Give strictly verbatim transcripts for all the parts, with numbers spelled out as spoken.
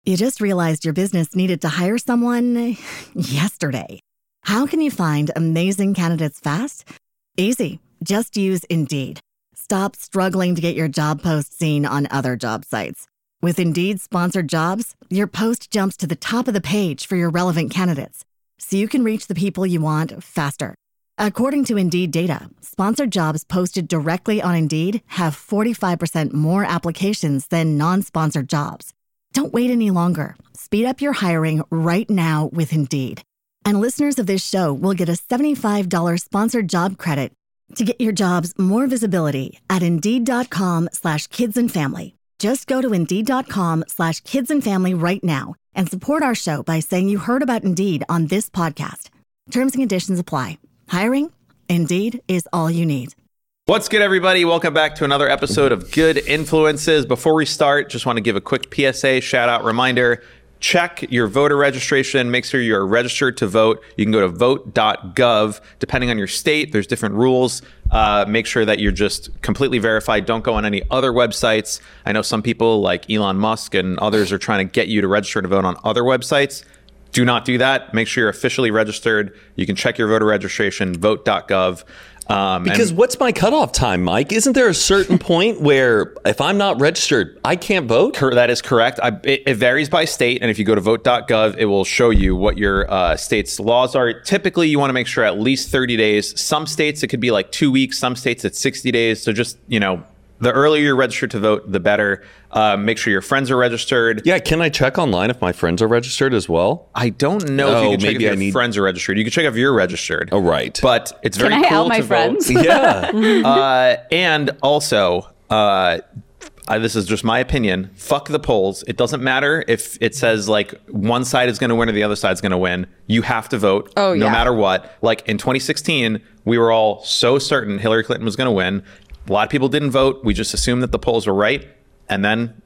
You just realized your business needed to hire someone yesterday. How can you find amazing candidates fast? Easy. Just use Indeed. Stop struggling to get your job post seen on other job sites. With Indeed sponsored jobs, your post jumps to the top of the page for your relevant candidates, so you can reach the people you want faster. According to Indeed data, sponsored jobs posted directly on Indeed have forty-five percent more applications than non-sponsored jobs. Don't wait any longer. Speed up your hiring right now with Indeed. And listeners of this show will get a seventy-five dollars sponsored job credit to get your jobs more visibility at Indeed.com slash kids and family. Just go to Indeed.com slash kids and family right now and support our show by saying you heard about Indeed on this podcast. Terms and conditions apply. Hiring? Indeed is all you need. What's good, everybody? Welcome back to another episode of Good Influences. Before we start, just want to give a quick P S A, shout out, reminder. Check your voter registration. Make sure you're registered to vote. You can go to vote dot gov. Depending on your state, there's different rules. Uh, make sure that you're just completely verified. Don't go on any other websites. I know some people like Elon Musk and others are trying to get you to register to vote on other websites. Do not do that. Make sure you're officially registered. You can check your voter registration, vote dot gov. Um, because and, what's my cutoff time, Mike? Isn't there a certain point where if I'm not registered, I can't vote? That is correct. I, it, it varies by state. And if you go to vote dot gov, it will show you what your uh, state's laws are. Typically, you want to make sure at least thirty days. Some states, it could be like two weeks. Some states, it's sixty days. So just, you know, the earlier you're registered to vote, the better. Uh, make sure your friends are registered. Yeah, can I check online if my friends are registered as well? I don't know oh, if you can check maybe if your I need... friends are registered. You can check if you're registered. Oh, right. But it's very can I cool out my to friends? vote. Yeah. uh, and also, uh, uh, this is just my opinion. Fuck the polls. It doesn't matter if it says like one side is going to win or the other side's going to win. You have to vote oh, no yeah. matter what. Like in twenty sixteen, we were all so certain Hillary Clinton was going to win. A lot of people didn't vote. We just assumed that the polls were right. And then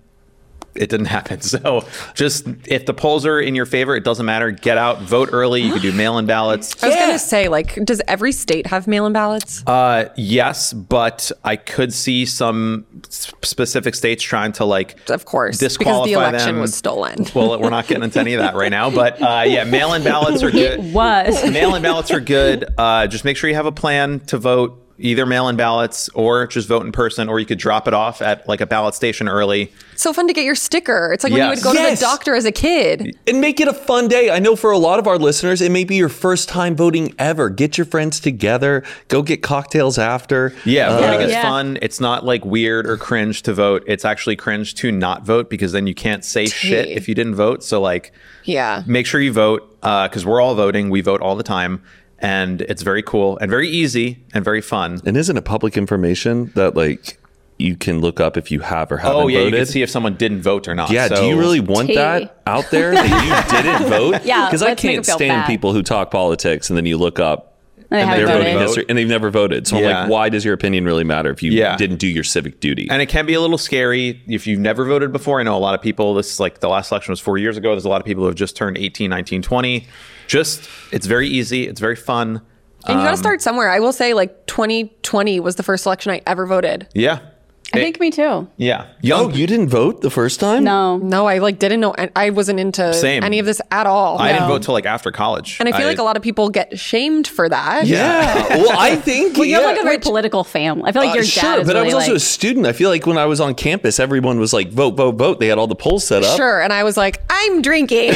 it didn't happen. So just if the polls are in your favor, it doesn't matter. Get out, vote early. You can do mail-in ballots. I was yeah. going to say, like, does every state have mail-in ballots? Uh, yes, but I could see some specific states trying to, like, of course, disqualify because the election them. was stolen. Well, we're not getting into any of that right now. But uh, yeah, mail-in ballots are good. It was. Mail-in ballots are good. Uh, just make sure you have a plan to vote. Either mail-in ballots or just vote in person, or you could drop it off at like a ballot station early. It's so fun to get your sticker. It's like when yes. you would go yes. to the doctor as a kid. And make it a fun day. I know for a lot of our listeners, it may be your first time voting ever. Get your friends together. Go get cocktails after. Yeah, uh, voting is yeah. fun. It's not like weird or cringe to vote. It's actually cringe to not vote because then you can't say Tea. shit if you didn't vote. So like, yeah, make sure you vote because uh, we're all voting. We vote all the time. And it's very cool and very easy and very fun. And isn't it public information that like you can look up if you have or haven't voted? Oh, yeah, voted? You can see if someone didn't vote or not. Yeah, so. do you really want Tea. that out there that you didn't vote? Yeah, because I let's make can't them feel stand bad. people who talk politics and then you look up They and haven't their voted. voting history and they've never voted. So Yeah. I'm like, why does your opinion really matter if you Yeah. didn't do your civic duty? And it can be a little scary if you've never voted before. I know a lot of people, this is like the last election was four years ago. There's a lot of people who have just turned eighteen, nineteen, twenty. Just, it's very easy. It's very fun. and you got to Um, start somewhere. I will say, like, twenty twenty was the first election I ever voted. Yeah. I It- think me too. Yeah. Oh, Young. you didn't vote the first time? No. No, I like didn't know. I wasn't into Same. any of this at all. I didn't No. vote till like after college. and I feel like a lot of people get shamed for that. Yeah. Well, I think. Well, you're yeah. like a very political family. I feel like Uh, your sure, dad is but really I was also like, a student. I feel like when I was on campus, everyone was like, vote, vote, vote. They had all the polls set up. Sure. And I was like, I'm drinking.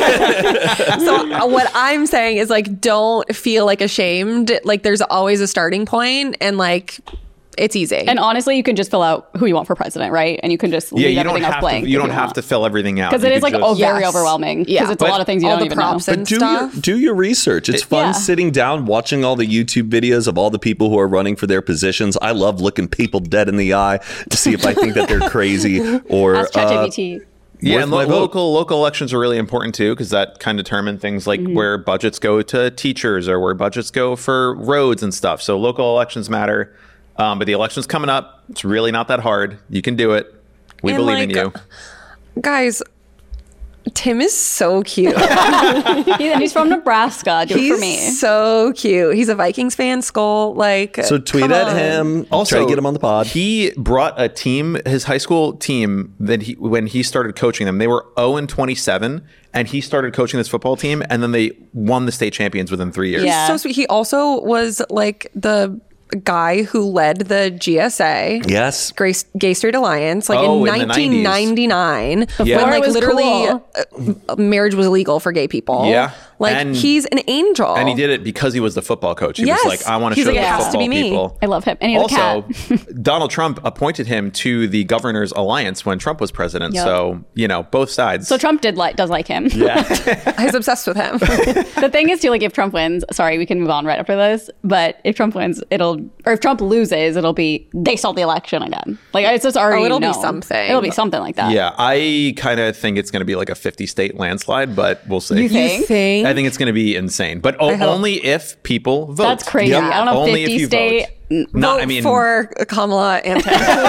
So uh, what I'm saying is like, don't feel like ashamed. Like there's always a starting point and like, it's easy. and honestly, you can just fill out who you want for president, right? And you can just yeah, leave you don't everything else have blank. to, you if don't have want. to fill everything out. Because it You is like could oh, just- very Yes. overwhelming. Because Yeah. it's But a lot of things you all don't the even props know. and But do stuff. your, do your research. It's fun Yeah. sitting down, watching all the YouTube videos of all the people who are running for their positions. I love looking people dead in the eye to see if I think that they're crazy or... Ask uh, ChatGPT. Yeah, worth and my lo- vote. local local elections are really important too because that kind of determine things like Mm-hmm. where budgets go to teachers or where budgets go for roads and stuff. So local elections matter. Um, but the election's coming up. It's really not that hard. You can do it. We And, believe in like, you. Guys, Tim is so cute. He- and he's from Nebraska. Do He's it for me. so cute. He's a Vikings fan. Skull, like So tweet come at on. him. Also, try to get him on the pod. He brought a team, his high school team, that he when he started coaching them, they were oh and twenty-seven, and he started coaching this football team, and then they won the state champions within three years. Yeah. So sweet. He also was like the guy who led the G S A. Yes. Gay, Gay Straight Alliance, like Oh, in in the nineteen ninety-nine, Yeah. when Before it like was literally cool. uh, marriage was illegal for gay people. Yeah. like And- he's an angel. And he did it because he was the football coach. He Yes. was like, I want to He's show like, the it has to football be me. people. I love him. And he has a Also, cat. Donald Trump appointed him to the governor's alliance when Trump was president. Yep. So, you know, both sides. So Trump did like does like him. yeah. He's obsessed with him. The thing is too, like if Trump wins, sorry, we can move on right after this. But if Trump wins, it'll or if Trump loses, it'll be they stole the election again. Like it's just already. Oh, it'll be known. something. It'll be something like that. Yeah. I kind of think it's going to be like a fifty state landslide, but we'll see. You You think? think? I think it's going to be insane, but o- hope. only if people vote. That's crazy. Yep. I don't know. Only if fifty you state. vote. No, Vote I mean, for Kamala and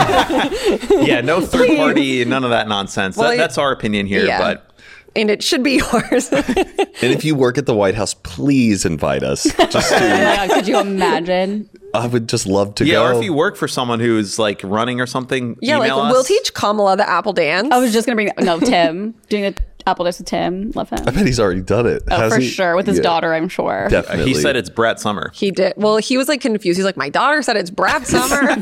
Tim. yeah, no third party, none of that nonsense. Well, that, that's our opinion here, yeah. but and it should be yours. And if you work at the White House, please invite us. Just Oh to, my God, could you imagine? I would just love to yeah, go. or if you work for someone who's like running or something, yeah, like email us. we'll teach Kamala the apple dance. I was just gonna bring no Tim doing the Apple Dance with Tim. Love him. I bet he's already done it. Oh, Has for he? sure with his Yeah, daughter. I'm sure. Definitely. He said it's Brett Summer. He did. Well, he was like confused. He's like, my daughter said it's Brad Summer.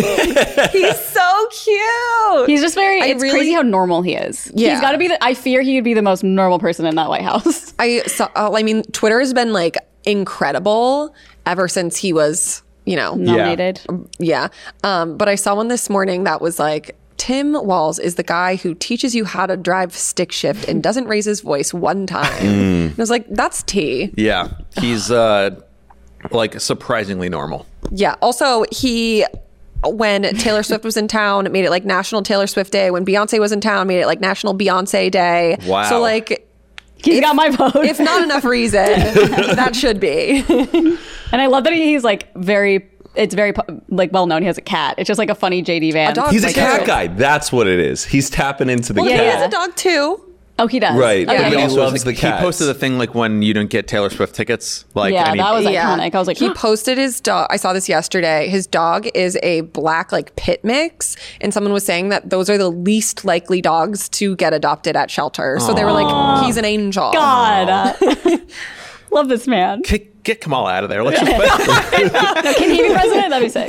He's so cute. He's just very. I it's really- crazy how normal he is. Yeah. He's got to be. The, I fear he would be the most normal person in that White House. I saw. Oh, I mean, Twitter has been like incredible ever since he was, you know, Nominated. yeah. Um, but I saw one this morning that was like, Tim Walz is the guy who teaches you how to drive stick shift and doesn't raise his voice one time. And I was like, that's tea. Yeah, he's uh, like surprisingly normal. Yeah. Also, he, when Taylor Swift was in town, made it like National Taylor Swift Day. When Beyonce was in town, made it like National Beyonce Day. Wow. So like, He's got my vote. if not enough reason, that should be. And I love that he's like very. It's very pu- like well known. He has a cat. It's just like a funny J D Vance. A dog. He's a Like cat that. guy. That's what it is. He's tapping into the Well, cat. he Yeah. has a dog too. Oh, he does. Right. Okay. Yeah. He also, loves like, the he cats. posted a thing like when you didn't get Taylor Swift tickets. Like, Yeah, and he- that was Yeah. iconic. I was like, he posted his dog. I saw this yesterday. His dog is a black like pit mix, and someone was saying that those are the least likely dogs to get adopted at shelter. So they were like, he's an angel. God, love this man. Get, get Kamala out of there. Let's just put, No, can he be president? That'd be sick.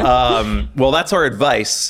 well, that's our advice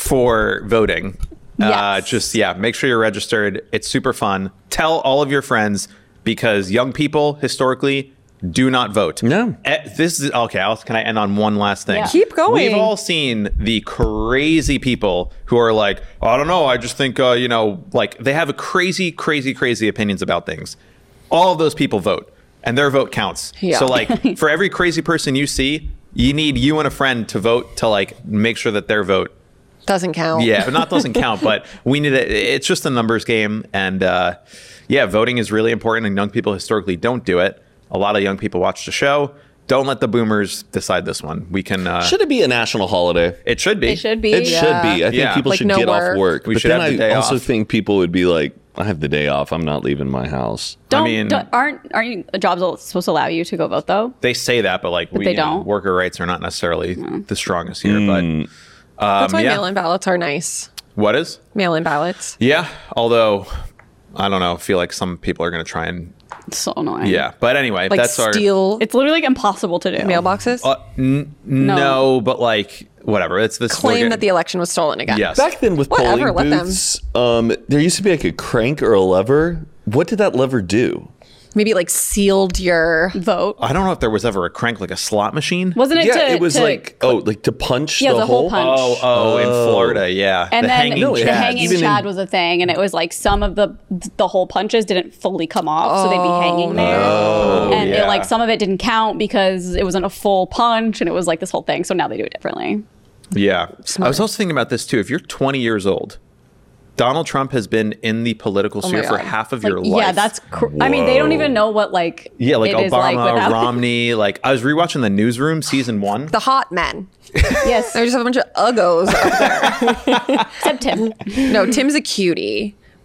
for voting. Uh, Yes. just, yeah, make sure you're registered. It's super fun. Tell all of your friends because young people historically do not vote. No. Eh, This is okay. I'll, can I end on one last thing? Yeah. Keep going. We've all seen the crazy people who are like, I don't know. I just think, uh, you know, like they have a crazy, crazy, crazy opinions about things. All of those people vote and their vote counts. Yeah. So like for every crazy person you see, you need you and a friend to vote to like make sure that their vote Doesn't count. yeah, not doesn't count, but we need it. It's just a numbers game, and uh, yeah, voting is really important. And young people historically don't do it. A lot of young people watch the show. Don't let the boomers decide this one. We can. Uh, Should it be a national holiday? it should be. It should be. It should be. I think Yeah. people Like should no get work. off work. We but should then have the I day also off. think people would be like, I have the day off. I'm not leaving my house. Don't, I mean- don't- aren't aren't you, jobs supposed to allow you to go vote though? They say that, but like we, they you know, don't. worker rights are not necessarily the strongest here. Mm. But um, That's why yeah. mail-in ballots are nice. What is? Mail-in ballots. Yeah. Although I don't know. I feel like some people are going to try and It's so annoying. yeah. But anyway, Like that's our. steal It's literally like impossible to do. mailboxes. Uh, n- no. but like whatever. It's this Claim that the election was stolen again. yes. Back then with Whatever, polling let them. booths, um, there used to be like a crank or a lever. What did that lever do? Maybe like sealed your. Vote. I don't know if there was ever a crank like a slot machine. Wasn't it? yeah, to, it was to- like oh, like to punch Yeah, the, the hole punch. Oh, oh, in Florida, yeah. And the then hanging No, it the had- chad. hanging even in- chad was a thing, and it was like some of the the whole punches didn't fully come off, so they'd be hanging there. and yeah. it, like some of it didn't count because it wasn't a full punch, and it was like this whole thing. So now they do it differently. Yeah. I was also thinking about this too. If you're twenty years old, Donald Trump has been in the political sphere my for God. half of Like, your life. yeah, that's. Cr- I mean, they don't Whoa. even know what like. yeah, like it is Obama, like without- Romney. Like I was rewatching The Newsroom season one. The hot men. Yes, There's just a bunch of uggos up there. except Tim. No, Tim's a cutie.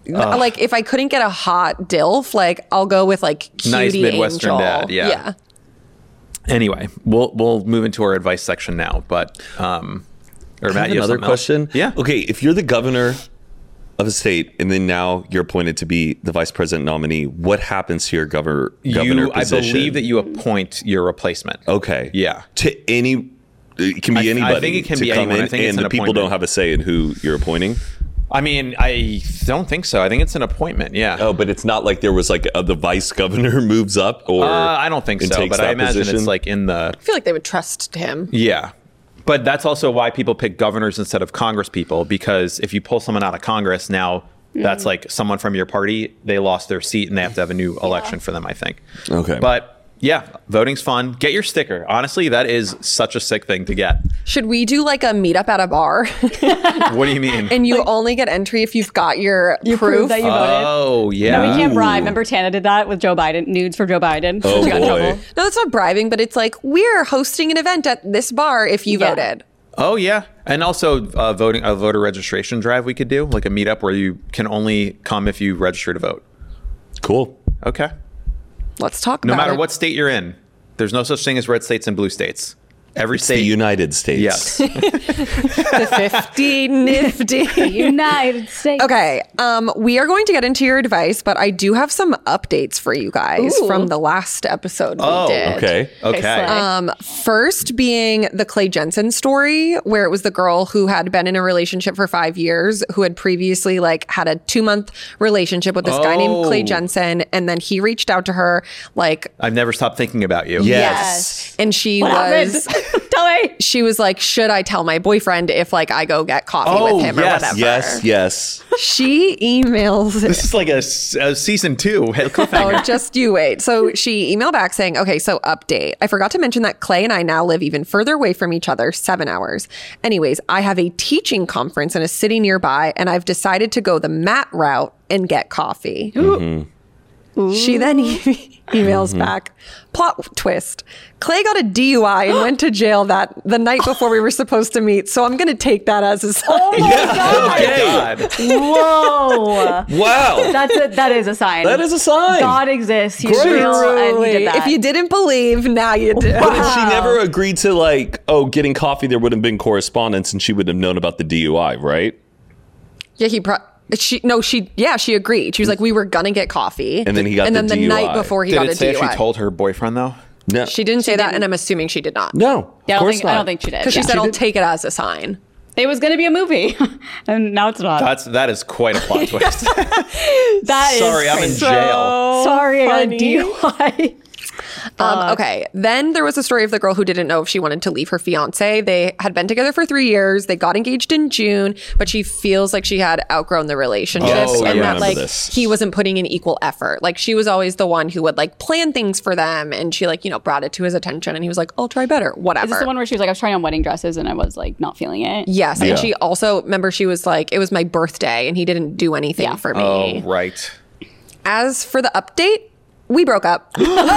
like if I couldn't get a hot DILF, like I'll go with like cutie Nice Midwestern angel. dad, yeah. Yeah. Anyway, we'll we'll move into our advice section now. But um, or I Matt, have you have another something else? question. Yeah. Okay, if you're the governor of a state and then now you're appointed to be the vice president nominee, what happens to your governor governor You, I position? believe that you appoint your replacement. Okay. Yeah. To any, it can be I- I anybody. think it can to be come anyone. in, I think it's and an the people appointment. don't have a say in who you're appointing. I mean, I don't think so. I think it's an appointment. Yeah. Oh, but it's not like there was like a, the vice governor moves up, or Uh, I don't think and so, takes but I that imagine position? it's like in the I feel like they would trust him. yeah. But that's also why people pick governors instead of Congress people, because if you pull someone out of Congress now, that's like someone from your party, they lost their seat and they have to have a new election for them, I think. Okay. But yeah, voting's fun. Get your sticker. Honestly, that is such a sick thing to get. Should we do like a meetup at a bar? What do you mean? And you only get entry if you've got your You proof. prove that you voted. Oh, yeah. No, we can't bribe. Remember Tana did that with Joe Biden, nudes for Joe Biden. Oh, She got in boy. trouble. No, that's not bribing, but it's like we're hosting an event at this bar if you Yeah. voted. Oh yeah, and also uh, voting a voter registration drive we could do, like a meetup where you can only come if you register to vote. cool. Okay. Let's talk No about matter it. what state you're in, there's no such thing as red states and blue states. Every It's state. the United States. Yes. the fifty nifty. United States. Okay, um, we are going to get into your advice, but I do have some updates for you guys Ooh. from the last episode we Oh, did. Okay. Okay. slay. Um, first being the Clay Jensen story, where it was the girl who had been in a relationship for five years, who had previously like had a two month relationship with this guy named Clay Oh. Jensen, and then he reached out to her, like, I've never stopped thinking about you. Yes. and she What was. happened? Tell me. She was like, should I tell my boyfriend if like I go get coffee Oh, with him or yes, whatever? Yes. Yes. She emails This is like a, s- a season two cliffhanger. Oh, just you wait. So she emailed back saying, okay, so update. I forgot to mention that Clay and I now live even further away from each other, seven hours. Anyways, I have a teaching conference in a city nearby, and I've decided to go the Matt route and get coffee. She then e- emails back, plot twist. Clay got a D U I and went to jail that the night before we were supposed to meet, so I'm going to take that as a sign. Oh my God. Whoa. Wow. That's a, that is a sign. That is a sign. God exists. He's Great. real, and he did that. If you didn't believe, now you do. But if she never agreed to like, oh, getting coffee, there would have been correspondence, and she would have known about the D U I, right? Yeah, he pro- she no she yeah she agreed. She was like, we were gonna get coffee, And then he got and the then the D U I. night before he Did got it a say D U if I. she told her boyfriend though? No. She didn't say that, didn't. and I'm assuming she did not. No. yeah, I of don't course think not. I don't think she did. Because she Yeah. said, I'll take it as a sign. It was going to be a movie, and now it's not. That's that is quite a plot twist. That is Sorry, I'm in crazy. jail. Sorry, I got a funny. D U I. Um, okay. Then there was a story of the girl who didn't know if she wanted to leave her fiance. They had been together for three years. They got engaged in June, but she feels like she had outgrown the relationship Yes, I and that remember like this. he wasn't putting in equal effort. Like she was always the one who would like plan things for them, and she like you know brought it to his attention, and he was like, "I'll try better, whatever." Is this the one where she was like, I was trying on wedding dresses and I was like not feeling it? Yes, Yeah. and she also remember she was like, "It was my birthday, and he didn't do anything Yeah. for me." Oh, right. As for the update, we broke up.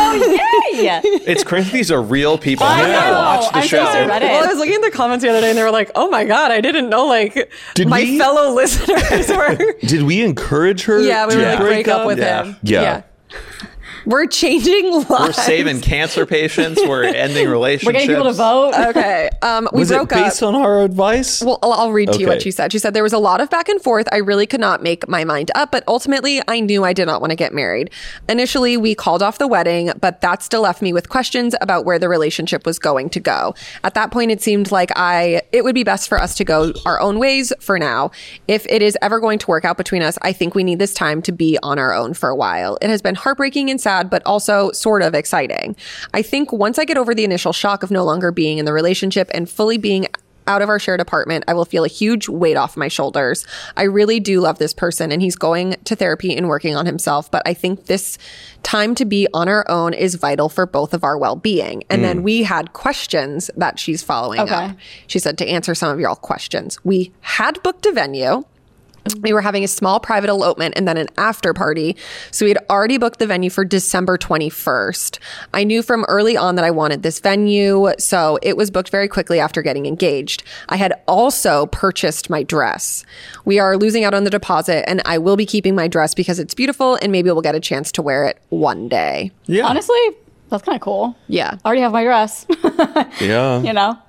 Yeah. It's crazy. These are real people. I Yeah, know. watch the I'm show. supposed to read it. Well, I was looking at the comments the other day, and they were like, "Oh my god, I didn't know like Did my we- fellow listeners were." Did we encourage her? Yeah, we to were like break up with Yeah. him. Yeah. We're changing lives. We're saving cancer patients. We're ending relationships. We're getting people to vote. Okay. Um, we Was it broke up. based on our advice? Well, I'll, I'll read to you Okay. what she said. She said, there was a lot of back and forth. I really could not make my mind up, but ultimately I knew I did not want to get married. Initially, we called off the wedding, but that still left me with questions about where the relationship was going to go. At that point, it seemed like I, it would be best for us to go our own ways for now. If it is ever going to work out between us, I think we need this time to be on our own for a while. It has been heartbreaking and sad, but also sort of exciting. I think once I get over the initial shock of no longer being in the relationship and fully being out of our shared apartment, I will feel a huge weight off my shoulders. I really do love this person, and he's going to therapy and working on himself, but I think this time to be on our own is vital for both of our well-being. And then we had questions that she's following Okay. up. She said, to answer some of y'all questions, we had booked a venue. We were having a small private elopement and then an after party. So we had already booked the venue for December twenty-first. I knew from early on that I wanted this venue, so it was booked very quickly after getting engaged. I had also purchased my dress. We are losing out on the deposit, and I will be keeping my dress because it's beautiful and maybe we'll get a chance to wear it one day. Yeah. Honestly, that's kind of cool. Yeah. I already have my dress. Yeah. You know?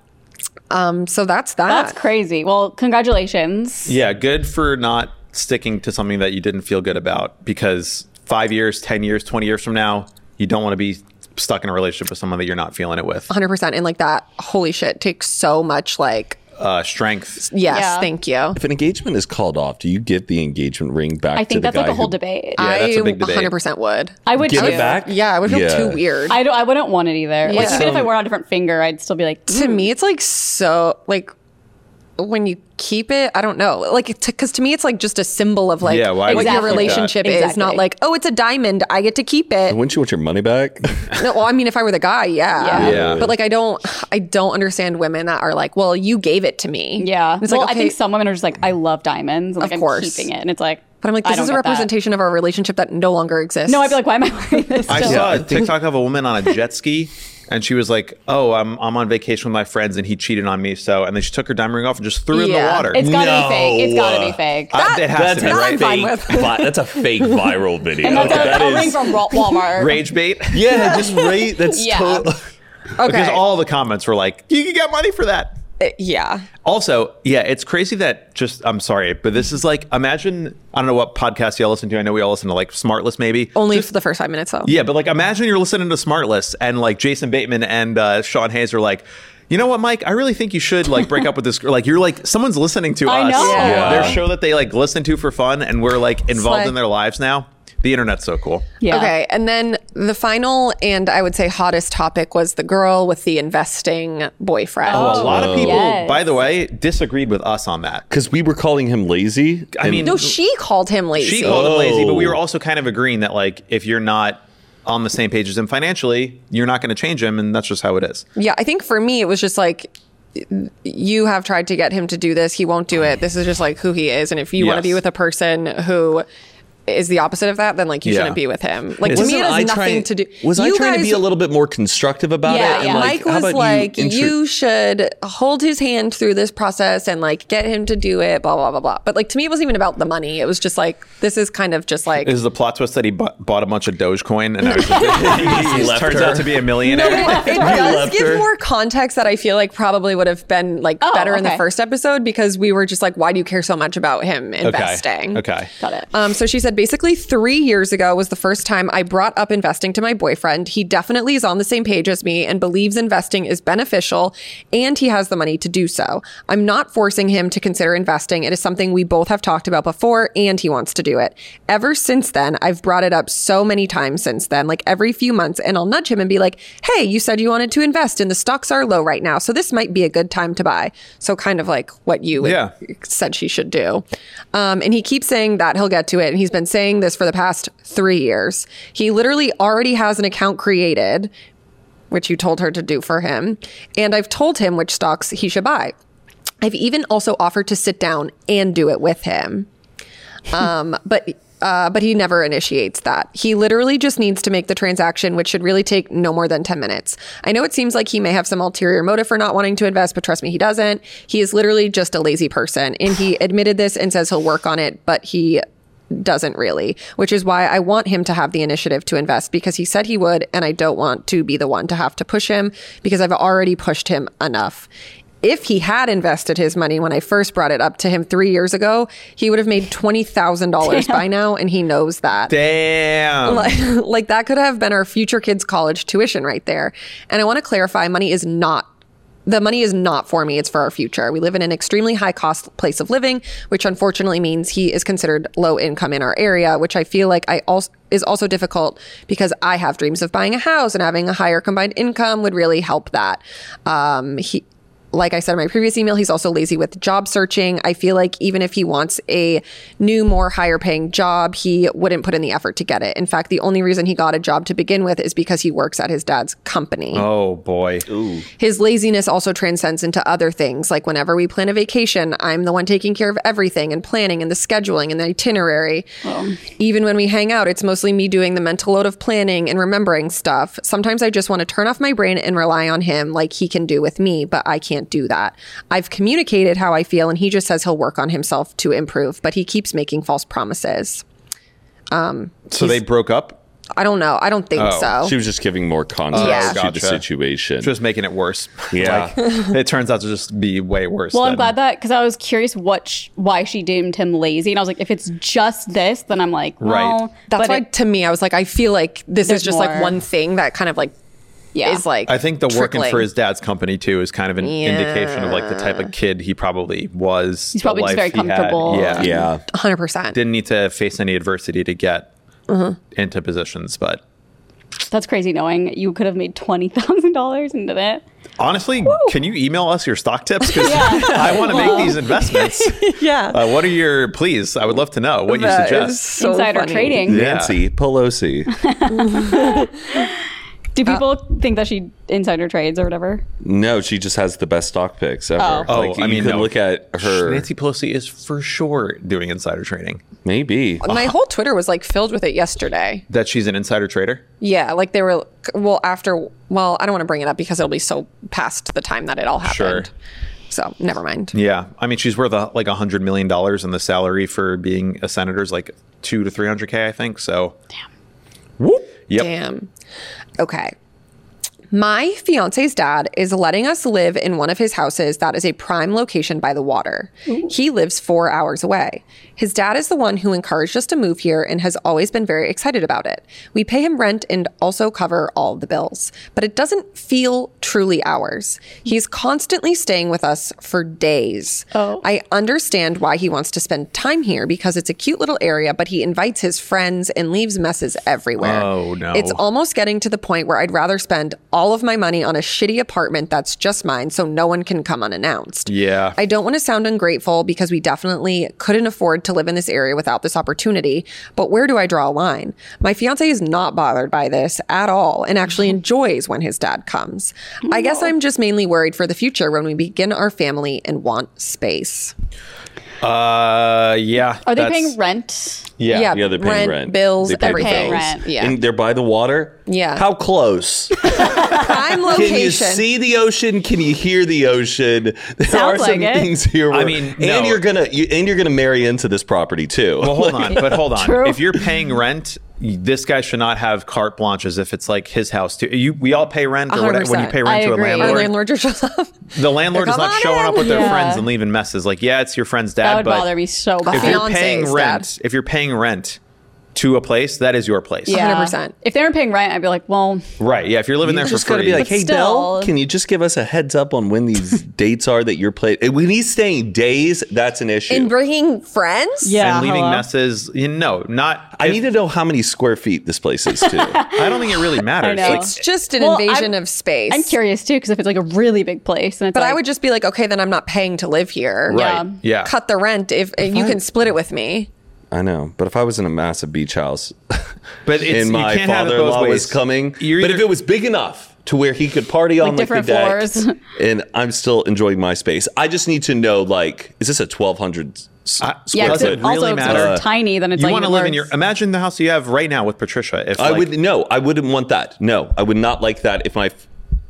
Um, so that's that. That's crazy. Well, congratulations. Yeah, good for not sticking to something that you didn't feel good about, because five years, ten years, twenty years from now, you don't want to be stuck in a relationship with someone that you're not feeling it with. one hundred percent. And like that, holy shit, takes so much like, Uh, strength. yes, Yeah. thank you. If an engagement is called off, do you give the engagement ring back I to think the that's like guy a whole who- debate. Yeah, that's a I big debate. one hundred percent would. I would Give too. it back? Yeah, it would feel Yeah. too weird. I don't. I wouldn't want it either. Like Yeah. even if I wore it on a different finger, I'd still be like, To me, it's like so like when you keep it, I don't know, like because to me, it's like just a symbol of like Yeah, why what would your you keep that? relationship is, Exactly. not like, oh, it's a diamond, I get to keep it. Wouldn't you want your money back? No, well, I mean, if I were the guy, yeah. Yeah. Yeah. But like, I don't, I don't understand women that are like, well, you gave it to me. yeah. It's well, like, I think okay, some women are just like, I love diamonds, and like Of I'm course. keeping it, and it's like, but I'm like, I this don't is a get that. representation of our relationship that no longer exists. No, I'd be like, why am I wearing this? I still? saw a TikTok of a woman on a jet ski, and she was like, "Oh, I'm I'm on vacation with my friends, and he cheated on me." So, and then she took her diamond ring off and just threw it in the Yeah. water. It's gotta No. be fake. It's gotta be fake. I- it has That's to be a right. I'm fine fake. with. vi- that's a fake viral video. and that's Okay, a, that a ring is- from Wa- Walmart. Rage bait. yeah, just rate. That's Yeah. total. Okay. Because all the comments were like, "You can get money for that." Uh, yeah. Also, yeah, it's crazy that just, I'm sorry, but this is like, imagine, I don't know what podcast y'all listen to. I know we all listen to like Smartless maybe. Only for the first five minutes though. Yeah, but like imagine you're listening to Smartless and like Jason Bateman and uh, Sean Hayes are like, you know what, Mike? I really think you should like break up with this girl. Like you're like, someone's listening to I us. know. Yeah. Their show that they like listen to for fun, and we're like involved like- in their lives now. The internet's so cool. Yeah. Okay. And then the final and I would say hottest topic was the girl with the investing boyfriend. Oh, a lot of people, Yes. by the way, disagreed with us on that. Because we were calling him lazy. I and- mean, No, she called him lazy. she called him lazy, but we Oh. were also kind of agreeing that like if you're not on the same page as him financially, you're not going to change him, and that's just how it is. Yeah, I think for me, it was just like, you have tried to get him to do this. He won't do it. This is just like who he is. And if you want to Yes. be with a person who is the opposite of that, then like you Yeah. shouldn't be with him. Like to Wasn't me, it has I nothing trying- to do. Was I You trying to be guys- a little bit more constructive about Yeah, it? And yeah. like, Mike how was about like, you, you, intro- should hold his hand through this process and like get him to do it, blah, blah, blah, blah. But like to me, it wasn't even about the money. It was just like, this is kind of just like. Is the plot twist that he bu- bought a bunch of Dogecoin and now he's just, he left turns her. out to be a millionaire? It does left give her. more context that I feel like probably would have been like Oh, better in the okay. first episode because we were just like, why do you care so much about him investing? Okay. Got it. Um, so she said basically three years ago was the first time I brought up investing to my boyfriend. He definitely is on the same page as me and believes investing is beneficial and he has the money to do so. I'm not forcing him to consider investing. It is something we both have talked about before and he wants to do it. Ever since then, I've brought it up so many times since then, like every few months, and I'll nudge him and be like, hey, you said you wanted to invest and the stocks are low right now. So this might be a good time to buy. So kind of like what you would Yeah. said she should do. Um, and he keeps saying that he'll get to it. And he's been saying this for the past three years. He literally already has an account created, which you told her to do for him. And I've told him which stocks he should buy. I've even also offered to sit down and do it with him. Um, but uh, but he never initiates that. He literally just needs to make the transaction, which should really take no more than ten minutes. I know it seems like he may have some ulterior motive for not wanting to invest, but trust me, he doesn't. He is literally just a lazy person. And he admitted this and says he'll work on it, but he doesn't really, which is why I want him to have the initiative to invest because he said he would, and I don't want to be the one to have to push him because I've already pushed him enough. If he had invested his money when I first brought it up to him three years ago, he would have made twenty thousand dollars by now, and he knows that. Damn. Like, like that could have been our future kids' college tuition right there. And I want to clarify, money is not The money is not for me. It's for our future. We live in an extremely high cost place of living, which unfortunately means he is considered low income in our area, which I feel like I also is also difficult because I have dreams of buying a house and having a higher combined income would really help that. Um, he like I said in my previous email, he's also lazy with job searching. I feel like even if he wants a new, more higher paying job, he wouldn't put in the effort to get it. In fact, the only reason he got a job to begin with is because he works at his dad's company. Oh boy. His laziness also transcends into other things. Like whenever we plan a vacation, I'm the one taking care of everything and planning and the scheduling and the itinerary. Oh. Even when we hang out, it's mostly me doing the mental load of planning and remembering stuff. Sometimes I just want to turn off my brain and rely on him like he can do with me, but I can't do that. I've communicated how I feel and he just says he'll work on himself to improve, but he keeps making false promises. Um, So they broke up? I don't know. I don't think Oh, so. She was just giving more context Yeah. to Gotcha. the situation. Just making it worse. Yeah. Like, it turns out to just be way worse. Well, I'm than- glad that because I was curious what sh- why she deemed him lazy, and I was like, if it's just this, then I'm like, well, Right. That's but why it- to me, I was like, I feel like this is There's just like more. one thing that kind of like yeah. is like I think the working trickling. for his dad's company too is kind of an indication of like the type of kid he probably was. He's the probably just life very he had. comfortable. Yeah. yeah. one hundred percent. Didn't need to face any adversity to get Mm-hmm. into positions, but That's crazy knowing you could have made twenty thousand dollars into that. honestly, can you email us your stock tips? Because I want to make these investments. Yeah. Uh, what are your, please, I would love to know what you That suggest. is so Insider funny. trading. Yeah. Nancy Pelosi. Do people think that she insider trades or whatever? No, she just has the best stock picks ever. Oh. Oh, Like, I you mean, can no. look at her. Nancy Pelosi is for sure doing insider trading. Maybe. My whole Twitter was like filled with it yesterday. That she's an insider trader? Yeah, like they were well after. Well, I don't want to bring it up because it'll be so past the time that it all happened. Sure. So never mind. Yeah, I mean, she's worth a, like a hundred million dollars, and the salary for being a senator is like two to three hundred k, I think. So, damn. Whoop. Yep. Damn. Okay. My fiance's dad is letting us live in one of his houses that is a prime location by the water. He lives four hours away. His dad is the one who encouraged us to move here and has always been very excited about it. We pay him rent and also cover all the bills, but it doesn't feel truly ours. He's constantly staying with us for days. Oh. I understand why he wants to spend time here because it's a cute little area, but he invites his friends and leaves messes everywhere. Oh, no. It's almost getting to the point where I'd rather spend all of my money on a shitty apartment that's just mine so no one can come unannounced. Yeah. I don't want to sound ungrateful because we definitely couldn't afford to live in this area without this opportunity, but where do I draw a line? My fiance is not bothered by this at all and actually enjoys when his dad comes. I guess I'm just mainly worried for the future when we begin our family and want space. Uh, yeah. Are they that's- paying rent? Yeah. Yeah. Yeah, they're paying Rent, rent. bills, They pay the everything. bills. Rent, yeah. And they're by the water? Yeah. How close? Prime location. Can you see the ocean? Can you hear the ocean? There Sounds are some like it. things here. I Where, mean, no. and you're gonna you, and you're gonna marry into this property too. Well, hold on, but hold on. True. If you're paying rent, this guy should not have carte blanche as if it's like his house too. You, we all pay rent, or whatever. When you pay I rent to a agree. Our landlord, landlord just shows up. the landlord is Come not on showing in. up with their Yeah. friends and leaving messes. Like, yeah, it's your friend's dad, That would but bother me so if bad. you're Fiance's paying dad. rent, if you're paying rent to a place, that is your place. one hundred percent. If they weren't paying rent, I'd be like, well, Right. Yeah. If you're living You there for just gotta free, be like, But hey, still- Dell, can you just give us a heads up on when these dates are that you're playing? When he's staying days, that's an issue. And bringing friends? yeah. and leaving hello. messes. You know, not. I if- need to know how many square feet this place is too. I don't think it really matters. know. Like, It's just an Well, invasion I'm- of space. I'm curious too, because if it's like a really big place, and it's But like, I would just be like, okay, then I'm not paying to live here. right. Yeah. Yeah. Cut the rent if, if you I- can split it with me. I know, but if I was in a massive beach house, But it's, and my you can't have it both father-in-law ways. was coming, You're but either- if it was big enough to where he could party on like, the different deck, floors. and I'm still enjoying my space, I just need to know, like, is this a twelve hundred s- I- square yeah, Does because it foot? really also if matter? they're tiny, then it's you like want to even live in worse. your. Imagine the house you have right now with Patricia. If I like, would no, I wouldn't want that. No, I would not like that if my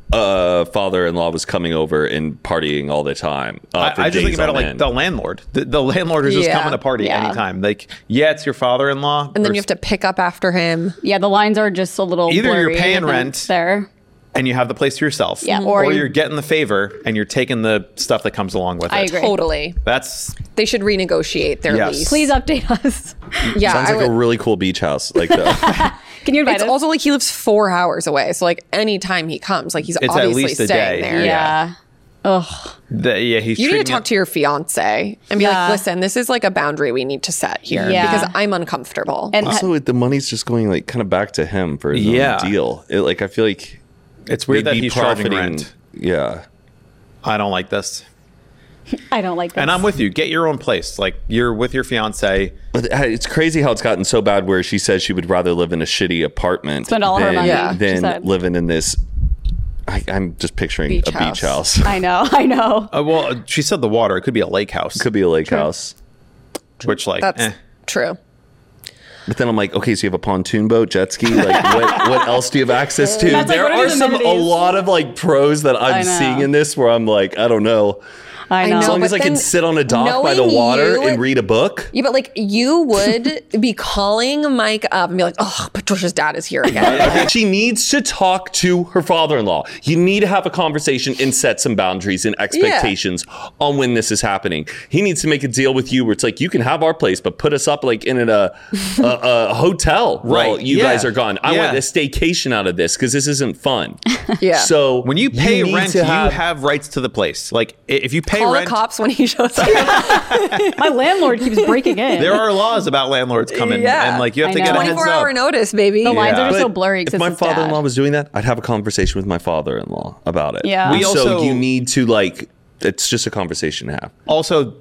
uh, father-in-law was coming over and partying all the time. Uh, I, for I just think days about it on like end. the landlord. The, the landlord is just Yeah. coming to party Yeah. anytime. Like, yeah, it's your father-in-law, And then or- you have to pick up after him. Yeah, the lines are just a little Either you're blurry, paying I think, rent. there. and you have the place to yourself. Yeah, or, or you- you're getting the favor and you're taking the stuff that comes along with I it. agree. Totally. That's They should renegotiate their Yes. lease. Please update us. Yeah. Sounds I like a would- really cool beach house. Like the, Can you invite it's us? also like he lives four hours away. So like anytime he comes, like he's It's at obviously least a staying day. there. yeah. Ugh. the, yeah. He's You need to treating talk it- to your fiance and be Yeah. like, listen, this is like a boundary we need to set here Yeah. because I'm uncomfortable. And also, the money's just going like kind of back to him for his Yeah. own deal. It, like I feel like It's weird they'd that be he's charging profiting- rent. Yeah. I don't like this. I don't like this. And I'm with you. Get your own place. Like, you're with your fiance. But it's crazy how it's gotten so bad where she says she would rather live in a shitty apartment Spend all her than, money, Yeah. she than said. living in this. I, I'm just picturing Beach a house. beach house. I know, I know. Uh, well, she said the water. It could be a lake house. Could be a lake house. Which, like, That's eh. true. But then I'm like, okay, so you have a pontoon boat, jet ski. Like, what, what else do you have access to? That's like, there what are are these some a amenities? lot of like pros that I I'm know. seeing in this where I'm like, I don't know. I know. As long but as I can then sit on a dock by the knowing water you- and read a book. Yeah, but like you would be calling Mike up and be like, "Oh, Patricia's dad is here again." She needs to talk to her father-in-law. You need to have a conversation and set some boundaries and expectations on when this is happening. He needs to make a deal with you where it's like, you can have our place, but put us up like in a, a, a hotel while Right, you yeah, guys are gone. I yeah. want a staycation out of this because this isn't fun. Yeah. So When you pay need rent, to you have- have rights to the place. Like, i- if you pay Call rent, the cops when he shows up. My landlord keeps breaking in. there are laws about landlords coming, Yeah. and like you have I to know. get a heads twenty-four up. hour notice, baby. The lines Yeah. are just so But blurry. 'cause If my it's his dad. father-in-law was doing that, I'd have a conversation with my father-in-law about it. Yeah. And We so also- you need to like, it's just a conversation to have. Also,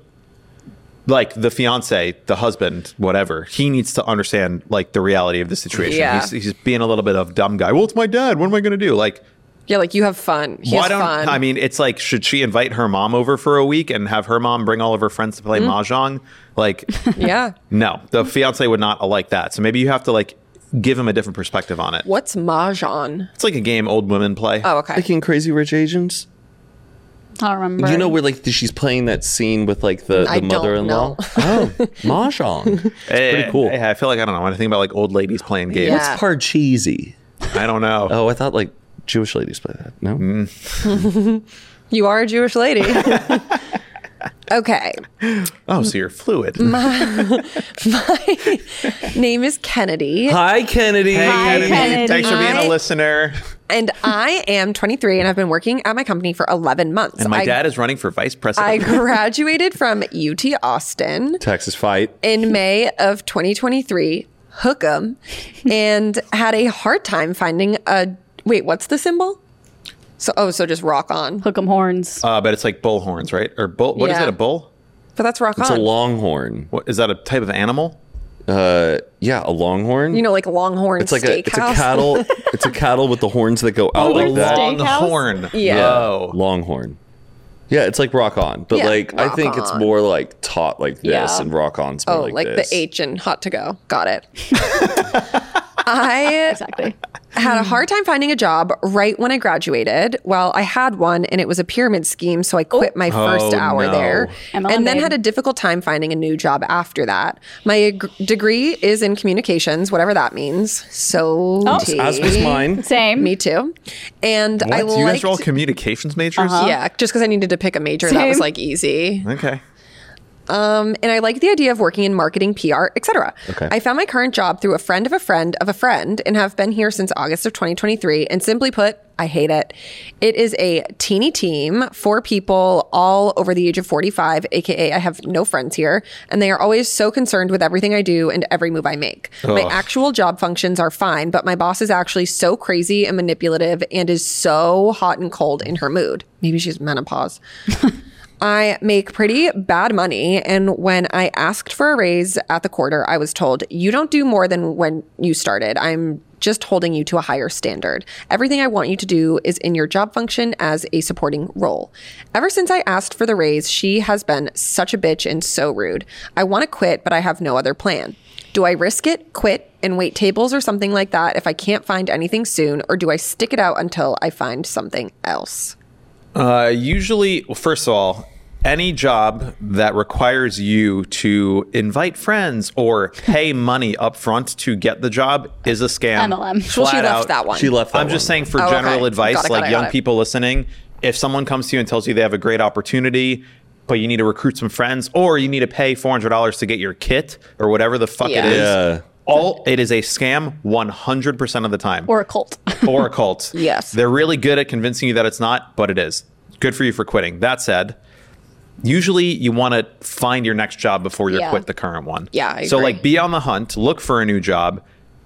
like the fiance, the husband, whatever, he needs to understand like the reality of the situation. Yeah. He's, he's being a little bit of dumb guy. Well, it's my dad. What am I going to do? Like, Yeah, like you have fun. He why has don't fun. I mean? It's like, should she invite her mom over for a week and have her mom bring all of her friends to play Mm-hmm. mahjong? Like, yeah. no, the fiance would not like that. So maybe you have to like give him a different perspective on it. What's mahjong? It's like a game old women play. Oh, okay. Like in Crazy Rich Asians. I don't remember. You know where like she's playing that scene with like the, I the don't mother-in-law? know. Oh, mahjong. It's pretty cool. Yeah, I feel like I don't know. When I think about like old ladies playing games, Yeah. It's part cheesy. I don't know. Oh, I thought like Jewish ladies play that. No? Mm. You are a Jewish lady. Okay. Oh, so you're fluid. My name is Kennedy, Hi, Kennedy. Hey, Hi, Kennedy. Kennedy. Thanks for being Hi. a listener. and I am twenty-three, and I've been working at my company for eleven months. And my I, dad is running for vice I president. graduated from U T Austin Texas fight. in May of twenty twenty-three. Hook 'em, and had a hard time finding a. Wait, what's the symbol? So oh, so just rock on. Hook 'em horns. uh, but it's like bull horns, right? Or bull? What is Yeah. it? A bull? But that's rock It's on. a longhorn. What is that? A type of animal? Uh, yeah, a longhorn. you know, like Longhorn it's like a it's a Steakhouse. cattle. It's a cattle with the horns that go out like like that. steak- Steakhouse? Longhorn. Yeah. Oh. Longhorn. Yeah, it's like rock on, but Yeah, like I rock think it's on. more like taught like this, Yeah. and rock on's more Oh, like, like, this. the H in hot to go. Got it. I Exactly. had a hard time finding a job right when I graduated. Well, I had one and it was a pyramid scheme, so I quit my first Oh, hour no. there. M L M and then babe. had a difficult time finding a new job after that. My g- degree is in communications, whatever that means. So Oh. tea. As was mine. Same. Me too. And I What? You guys liked, are all communications majors? yeah, just because I needed to pick a major that was Same. like easy. Okay. Um, and I like the idea of working in marketing, P R, et cetera. Okay. I found my current job through a friend of a friend of a friend and have been here since August of twenty twenty-three. And simply put, I hate it. It is a teeny team, four people, all over the age of forty-five, aka I have no friends here. And they are always so concerned with everything I do and every move I make. My actual job functions are fine, but my boss is actually so crazy and manipulative and is so hot and cold in her mood. Maybe she's menopause. I make pretty bad money, and when I asked for a raise at the quarter, I was told, you don't do more than when you started. I'm just holding you to a higher standard. Everything I want you to do is in your job function as a supporting role. Ever since I asked for the raise, she has been such a bitch and so rude. I want to quit, but I have no other plan. Do I risk it, quit, and wait tables or something like that if I can't find anything soon, or do I stick it out until I find something else? Uh, usually, well, first of all, any job that requires you to invite friends or pay money up front to get the job is a scam. M L M. Well, she Flat left out. that one. She left that I'm just one. saying for Oh, general okay. advice, Got it, got like it, got young it. people listening, if someone comes to you and tells you they have a great opportunity, but you need to recruit some friends, or you need to pay four hundred dollars to get your kit or whatever the fuck Yeah. it is, Yeah. all it is a scam one hundred percent of the time. Or a cult. or a cult. Yes. They're really good at convincing you that it's not, but it is. Good for you for quitting. That said, usually you want to find your next job before you Yeah. quit the current one. Yeah, I So agree. like be on the hunt, look for a new job.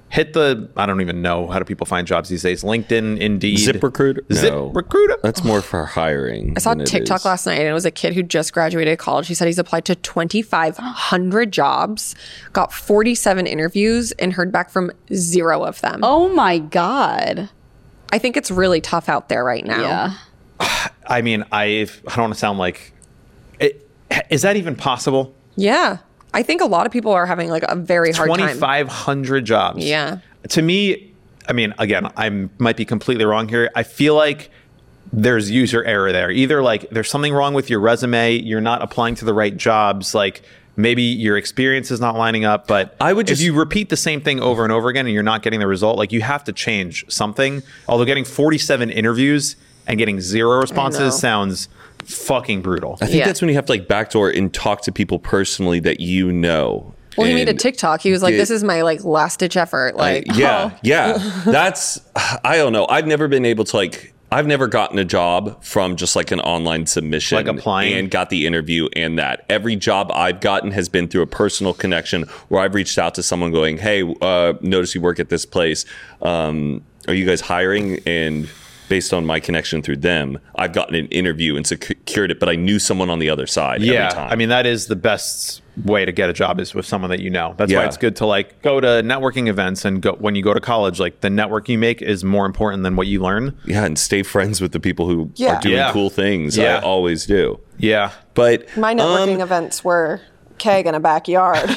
hit the, I don't even know, how do people find jobs these days? LinkedIn, Indeed. ZipRecruiter? No. ZipRecruiter? That's more for hiring. I saw than it TikTok is. last night, and it was a kid who just graduated college. He said he's applied to twenty-five hundred jobs, got forty-seven interviews, and heard back from zero of them. Oh my God. I think it's really tough out there right now. Yeah. I mean, I I don't want to sound like, it, is that even possible? Yeah. I think a lot of people are having like a very hard time. twenty-five hundred jobs. Yeah. To me, I mean, again, I might be completely wrong here. I feel like there's user error there. Either like there's something wrong with your resume, you're not applying to the right jobs, like maybe your experience is not lining up. But I would just- if you repeat the same thing over and over again and you're not getting the result, like you have to change something. Although getting forty-seven interviews and getting zero know. responses sounds fucking brutal. I think Yeah. that's when you have to like backdoor and talk to people personally that you know. Well, he made a And TikTok. He was like, get- this is my like last ditch effort. Like, I- yeah, yeah. That's, I don't know. I've never been able to like, I've never gotten a job from just like an online submission. Like applying? And got the interview and that. Every job I've gotten has been through a personal connection where I've reached out to someone going, hey, uh, notice you work at this place. Um, are you guys hiring? And based on my connection through them, I've gotten an interview and secured it, but I knew someone on the other side Yeah, every time. I mean, that is the best way to get a job is with someone that you know. That's why Yeah. it's good to like go to networking events and go when you go to college, like the network you make is more important than what you learn. yeah, and stay friends with the people who Yeah. are doing Yeah. cool things. Yeah. I always do. Yeah. But my networking um, events were keg in a backyard.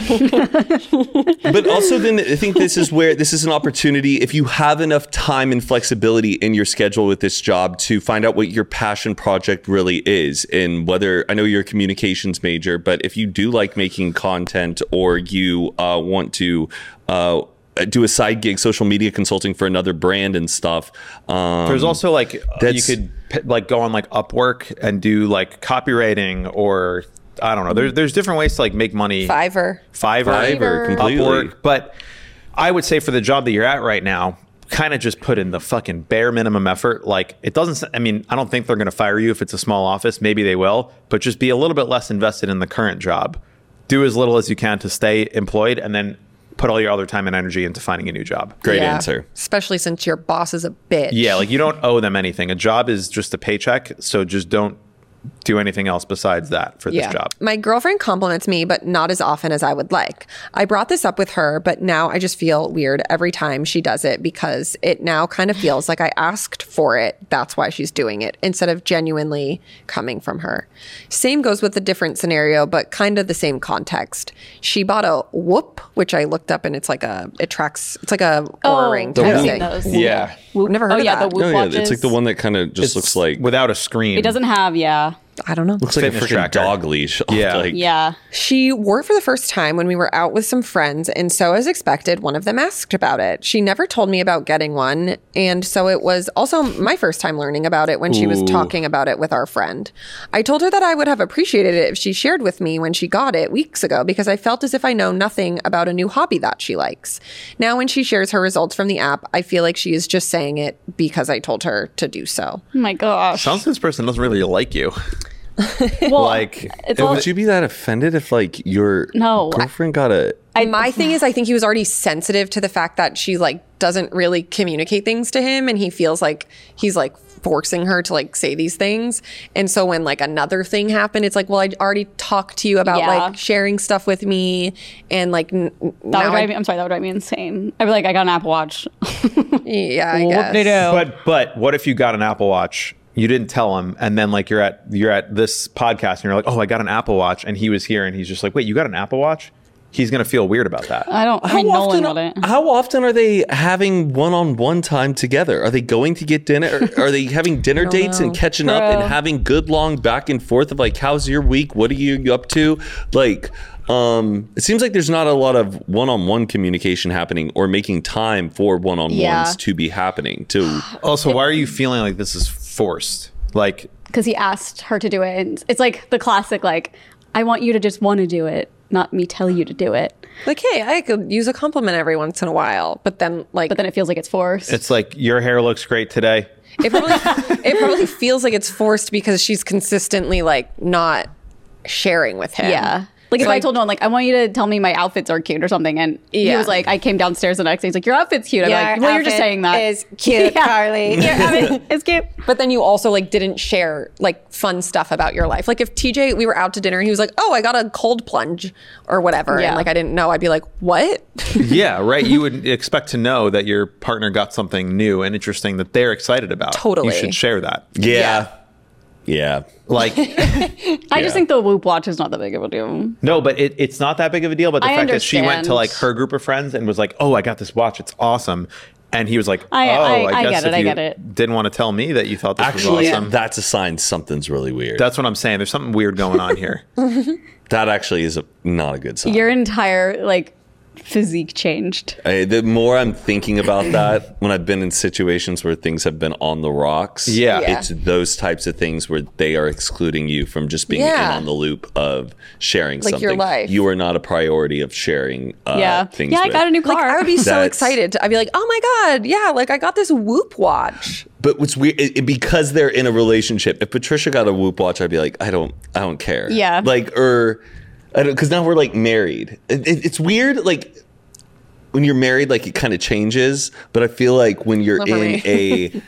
but also then I think this is where this is an opportunity if you have enough time and flexibility in your schedule with this job to find out what your passion project really is and whether I know you're a communications major, but if you do like making content or you uh, want to uh, do a side gig, social media consulting for another brand and stuff. Um, There's also like uh, you that's- could p- like go on like Upwork and do like copywriting or I don't know. There's there's different ways to like make money. Fiverr. Fiverr, Fiverr, completely. Upwork. But I would say for the job that you're at right now, kind of just put in the fucking bare minimum effort. Like it doesn't, I mean, I don't think they're going to fire you if it's a small office. Maybe they will, but just be a little bit less invested in the current job. Do as little as you can to stay employed and then put all your other time and energy into finding a new job. Great Yeah. answer. Especially since your boss is a bitch. Yeah, like you don't owe them anything. A job is just a paycheck. So just don't do anything else besides that for this job. My girlfriend compliments me, but not as often as I would like. I brought this up with her, but now I just feel weird every time she does it because it now kind of feels like I asked for it. That's why she's doing it instead of genuinely coming from her. Same goes with a different scenario, but kind of the same context. She bought a Whoop, which I looked up and it's like a, it tracks, it's like a Oura ring the type I've Whoop. seen thing. those. Yeah. Whoop. Never heard oh, of yeah, that. the Whoop No, yeah, watches. it's like the one that kind of just looks like Without a screen. It doesn't have, yeah. I don't know. looks like a fitness freaking tracker. dog leash. Yeah. like, Yeah. She wore it for the first time when we were out with some friends, and so as expected, one of them asked about it. She never told me about getting one, and so it was also my first time learning about it when she was Ooh. talking about it with our friend. I told her that I would have appreciated it if she shared with me when she got it weeks ago because I felt as if I know nothing about a new hobby that she likes. Now when she shares her results from the app, I feel like she is just saying it because I told her to do so. Oh my gosh. Sounds like this person doesn't really like you. well, like, it's it all, Would you be that offended if like your No. girlfriend got a I, My thing is, I think he was already sensitive to the fact that she like doesn't really communicate things to him, and he feels like he's like forcing her to like say these things. And so when like another thing happened, it's like, well, I already talked to you about Yeah. like sharing stuff with me, and like n- that would now I- drive me, I'm sorry, that would drive me insane. I'd be like, I got an Apple Watch. yeah, I Whoop guess. de doo. But but what if you got an Apple Watch? You didn't tell him, and then like you're at you're at this podcast, and you're like, oh, I got an Apple Watch, and he was here, and he's just like, wait, you got an Apple Watch? He's gonna feel weird about that. I don't, I How mean, no often, one would it. how often are they having one-on-one time together? Are they going to get dinner? Are they having dinner dates and catching up Bro. and having good long back and forth of like, how's your week? What are you up to? Like, um, it seems like there's not a lot of one-on-one communication happening or making time for one-on-ones Yeah. to be happening. To Also, why are you feeling like this is forced? Like, Because he asked her to do it. And it's like the classic, like, I want you to just want to do it, not me tell you to do it. Like, hey, I could use a compliment every once in a while, but then like But then it feels like it's forced. it's like your hair looks great today. it probably it probably feels like it's forced because she's consistently like not sharing with him. Yeah. Like if So I I- told Nolan, like, I want you to tell me my outfits are cute or something, and he Yeah. was like, I came downstairs the next day, he's like, your outfit's cute. I'm Your like, well, you're just outfit saying that. is cute, Carly. Your outfit is cute. But then you also like didn't share like fun stuff about your life. Like if T J, we were out to dinner and he was like, oh, I got a cold plunge or whatever. Yeah. And like I didn't know, I'd be like, what? Yeah, right. You would expect to know that your partner got something new and interesting that they're excited about. Totally. You should share that. Yeah. Yeah. Like, I Yeah. just think the Whoop watch is not that big of a deal. no, but it, it's not that big of a deal. But the I fact that she went to understand. like her group of friends and was like, oh, I got this watch. It's awesome. And he was like, oh, I- I, I- I guess get it, if I you get it. didn't want to tell me that you thought this Actually, was awesome. that's a sign something's really weird. That's what I'm saying. There's something weird going on here. that actually is a, not a good sign. Your entire like physique changed. I, the more I'm thinking about that, when I've been in situations where things have been on the rocks, Yeah. Yeah. it's those types of things where they are excluding you from just being Yeah. in on the loop of sharing Like something. your life. You are not a priority of sharing uh, yeah. things. Yeah, I with. got a new car. Like I would be so That's- excited. To, I'd be like, oh my God, yeah, like I got this Whoop watch. But what's weird it, it- because they're in a relationship. If Patricia got a Whoop watch, I'd be like, I don't, I don't care. Yeah. Like, or I don't, because now we're like married. It, it, it's weird. Like when you're married, like it kind of changes. But I feel like when you're Not for in me. a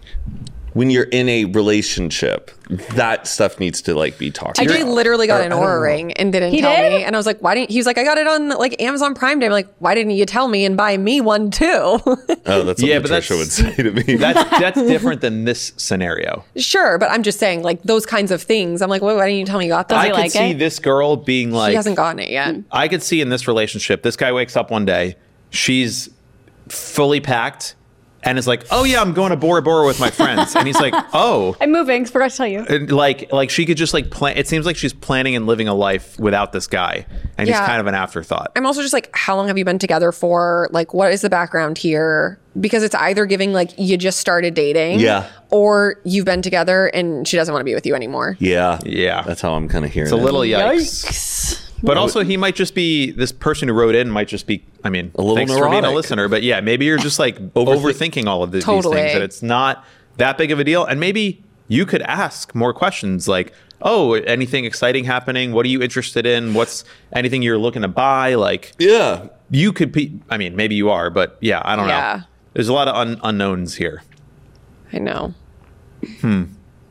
when you're in a relationship, that stuff needs to like be talked T J about. literally got Or, an I don't Aura know. ring and didn't He tell did? me. And I was like, why didn't he was like, I got it on like Amazon Prime Day. I'm like, why didn't you tell me and buy me one too? Oh, that's what Yeah, but Patricia would that's- say to me. That's that's different than this scenario. Sure, but I'm just saying, like those kinds of things. I'm like, why, why didn't you tell me you got that? I he could like see it? this girl being like, He hasn't gotten it yet. I could see in this relationship, this guy wakes up one day, she's fully packed, and is like, "Oh yeah, I'm going to Bora Bora with my friends," and he's like, "Oh." I'm moving. Forgot to tell you. And like, like she could just like plan. It seems like she's planning and living a life without this guy, and he's Yeah. kind of an afterthought. I'm also just like, how long have you been together for? Like, what is the background here? Because it's either giving like you just started dating, Yeah. or you've been together and she doesn't want to be with you anymore. Yeah, Yeah. That's how I'm kind of hearing. It's a it. little yikes. Yikes. But also, he might just be this person who wrote in. Might just be. I mean, A little thanks for being a neurotic. listener. But yeah, maybe you're just like overthinking all of the, Totally. these things, and it's not that big of a deal. And maybe you could ask more questions, like, "Oh, anything exciting happening? What are you interested in? What's anything you're looking to buy?" Like, Yeah. you could be. I mean, maybe you are, but yeah, I don't Yeah. know. There's a lot of un- unknowns here. I know. Hmm.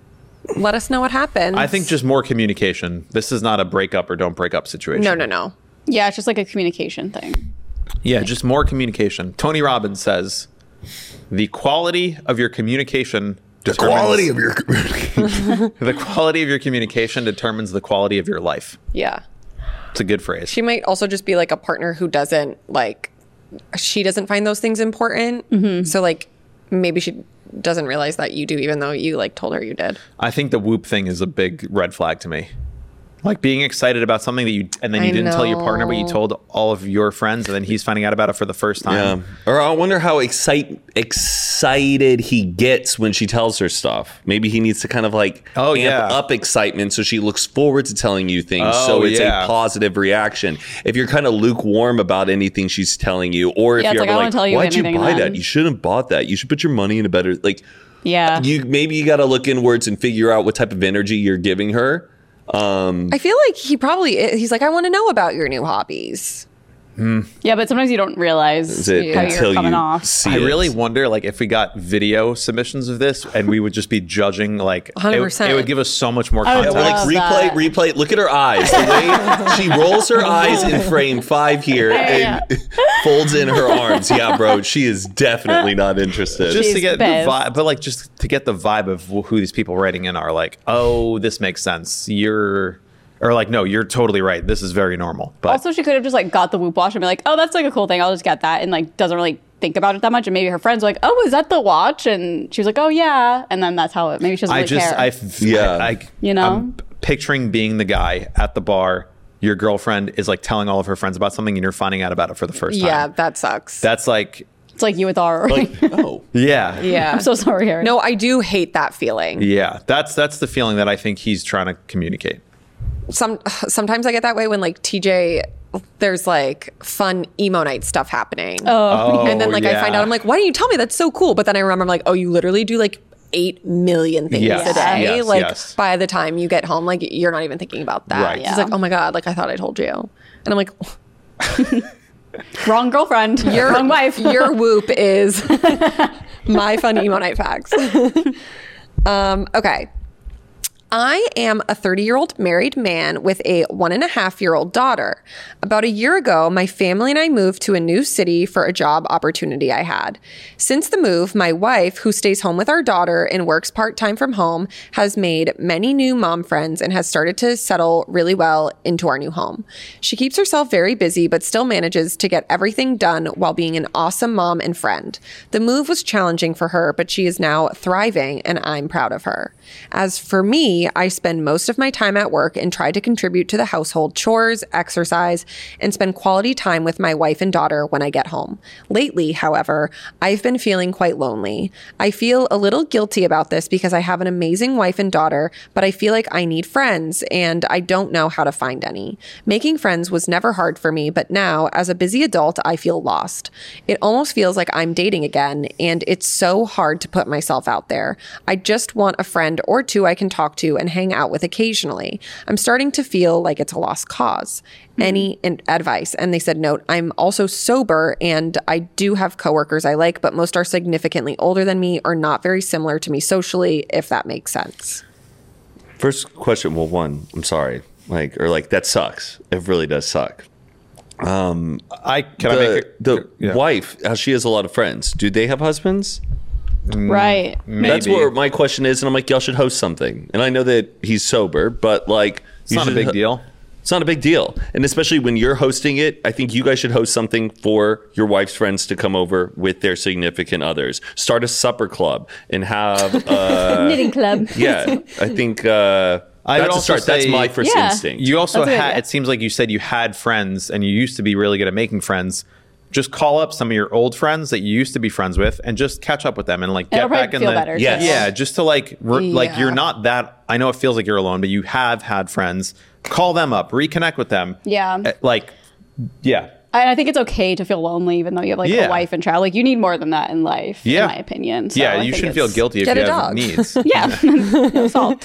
Let us know what happens. I think just more communication. This is not a breakup or don't break up situation. no, no, no. Yeah, it's just like a communication thing. Yeah, just more communication. Tony Robbins says the quality of your communication The determines- quality of your the quality of your communication determines the quality of your life. Yeah. It's a good phrase. She might also just be like a partner who doesn't like, she doesn't find those things important. Mm-hmm. So like maybe she doesn't realize that you do, even though you like told her you did. I think the Whoop thing is a big red flag to me. Like being excited about something that you and then you I didn't tell your partner, but you know. told all of your friends, and then he's finding out about it for the first Yeah. time. Or I wonder how excite, excited he gets when she tells her stuff. Maybe he needs to kind of like Oh, amp yeah. up excitement so she looks forward to telling you things. Oh, so it's yeah. a positive reaction. If you're kind of lukewarm about anything she's telling you, or if Yeah, it's you're like, I ever don't like, tell you why'd you anything buy then." that? You shouldn't have bought that. You should put your money in a better, like, Yeah. you maybe you got to look inwards and figure out what type of energy you're giving her. Um, I feel like he probably, he's like, I want to know about your new hobbies. Yeah, but sometimes you don't realize is it how until you're coming you off. see I it. really wonder, like, if we got video submissions of this and we would just be judging, like, it, one hundred percent. it would give us so much more I would context. Like love replay, that. replay. Look at her eyes. The way she rolls her eyes in frame five here and folds in her arms. Yeah, bro, she is definitely not interested. just to She's get the pissed. vibe, but like just to get the vibe of who these people writing in are like, oh, this makes sense. You're, or like, no, you're totally right. This is very normal. But Also, she could have just like got the Whoop watch and be like, "Oh, that's like a cool thing. I'll just get that," and like doesn't really think about it that much. And maybe her friends were like, "Oh, is that the watch?" And she was like, "Oh yeah," and then that's how it. Maybe she doesn't I really just, care. I, f- Yeah. I, I- You know? I'm picturing being the guy at the bar. Your girlfriend is like telling all of her friends about something, and you're finding out about it for the first time. Yeah, that sucks. That's like, it's like you with our. like, oh, yeah, yeah. I'm so sorry, Harry. No, I do hate that feeling. yeah. That's that's the feeling that I think he's trying to communicate. Some sometimes I get that way when like T J, there's like fun emo night stuff happening. Oh, and then like I yeah. find out, I'm like, why didn't you tell me? That's so cool. But then I remember, I'm like, oh, you literally do like eight million things Yes, a day. yes, like yes. by the time you get home, like you're not even thinking about that. Right. She's Yeah. like, oh my God, like I thought I told you. And I'm like, Wrong girlfriend. your Wrong wife. your whoop is my fun emo night facts. um, okay. I am a thirty-year-old married man with a one and a half year old daughter. About a year ago, my family and I moved to a new city for a job opportunity I had. Since the move, my wife, who stays home with our daughter and works part-time from home, has made many new mom friends and has started to settle really well into our new home. She keeps herself very busy, but still manages to get everything done while being an awesome mom and friend. The move was challenging for her, but she is now thriving, and I'm proud of her. As for me, I spend most of my time at work and try to contribute to the household chores, exercise, and spend quality time with my wife and daughter when I get home. Lately, however, I've been feeling quite lonely. I feel a little guilty about this because I have an amazing wife and daughter, but I feel like I need friends and I don't know how to find any. Making friends was never hard for me, but now, as a busy adult, I feel lost. It almost feels like I'm dating again, and it's so hard to put myself out there. I just want a friend or two I can talk to and hang out with occasionally. I'm starting to feel like it's a lost cause. Mm-hmm. Any in- advice? And they said, note, I'm also sober and I do have coworkers I like, but most are significantly older than me or not very similar to me socially, if that makes sense. First question, well, one, I'm sorry. Like, or like, that sucks. It really does suck. Um, I can I the make it the yeah. wife, how she has a lot of friends. Do they have husbands? Right. Maybe. That's where my question is, and I'm like, y'all should host something. And I know that he's sober, but like, It's not a big deal. It's not a big deal. And especially when you're hosting it, I think you guys should host something for your wife's friends to come over with their significant others. Start a supper club and have uh, Knitting club. yeah, I think uh, I would that's a also start. That's say- my first Yeah. instinct. You also That's a good had, idea. it seems like you said you had friends and you used to be really good at making friends. Just call up some of your old friends that you used to be friends with and just catch up with them and like get It'll probably back in feel the better, Yes. too. yeah, just to like re- like Yeah. you're not that. I know it feels like you're alone, but you have had friends. Call them up, reconnect with them. Yeah. Uh, Like, yeah, And I think it's okay to feel lonely, even though you have like Yeah. a wife and child. Like you need more than that in life, Yeah. in my opinion. So yeah. I You think shouldn't feel it's- guilty if Get you a have dog. needs. Yeah, no salt.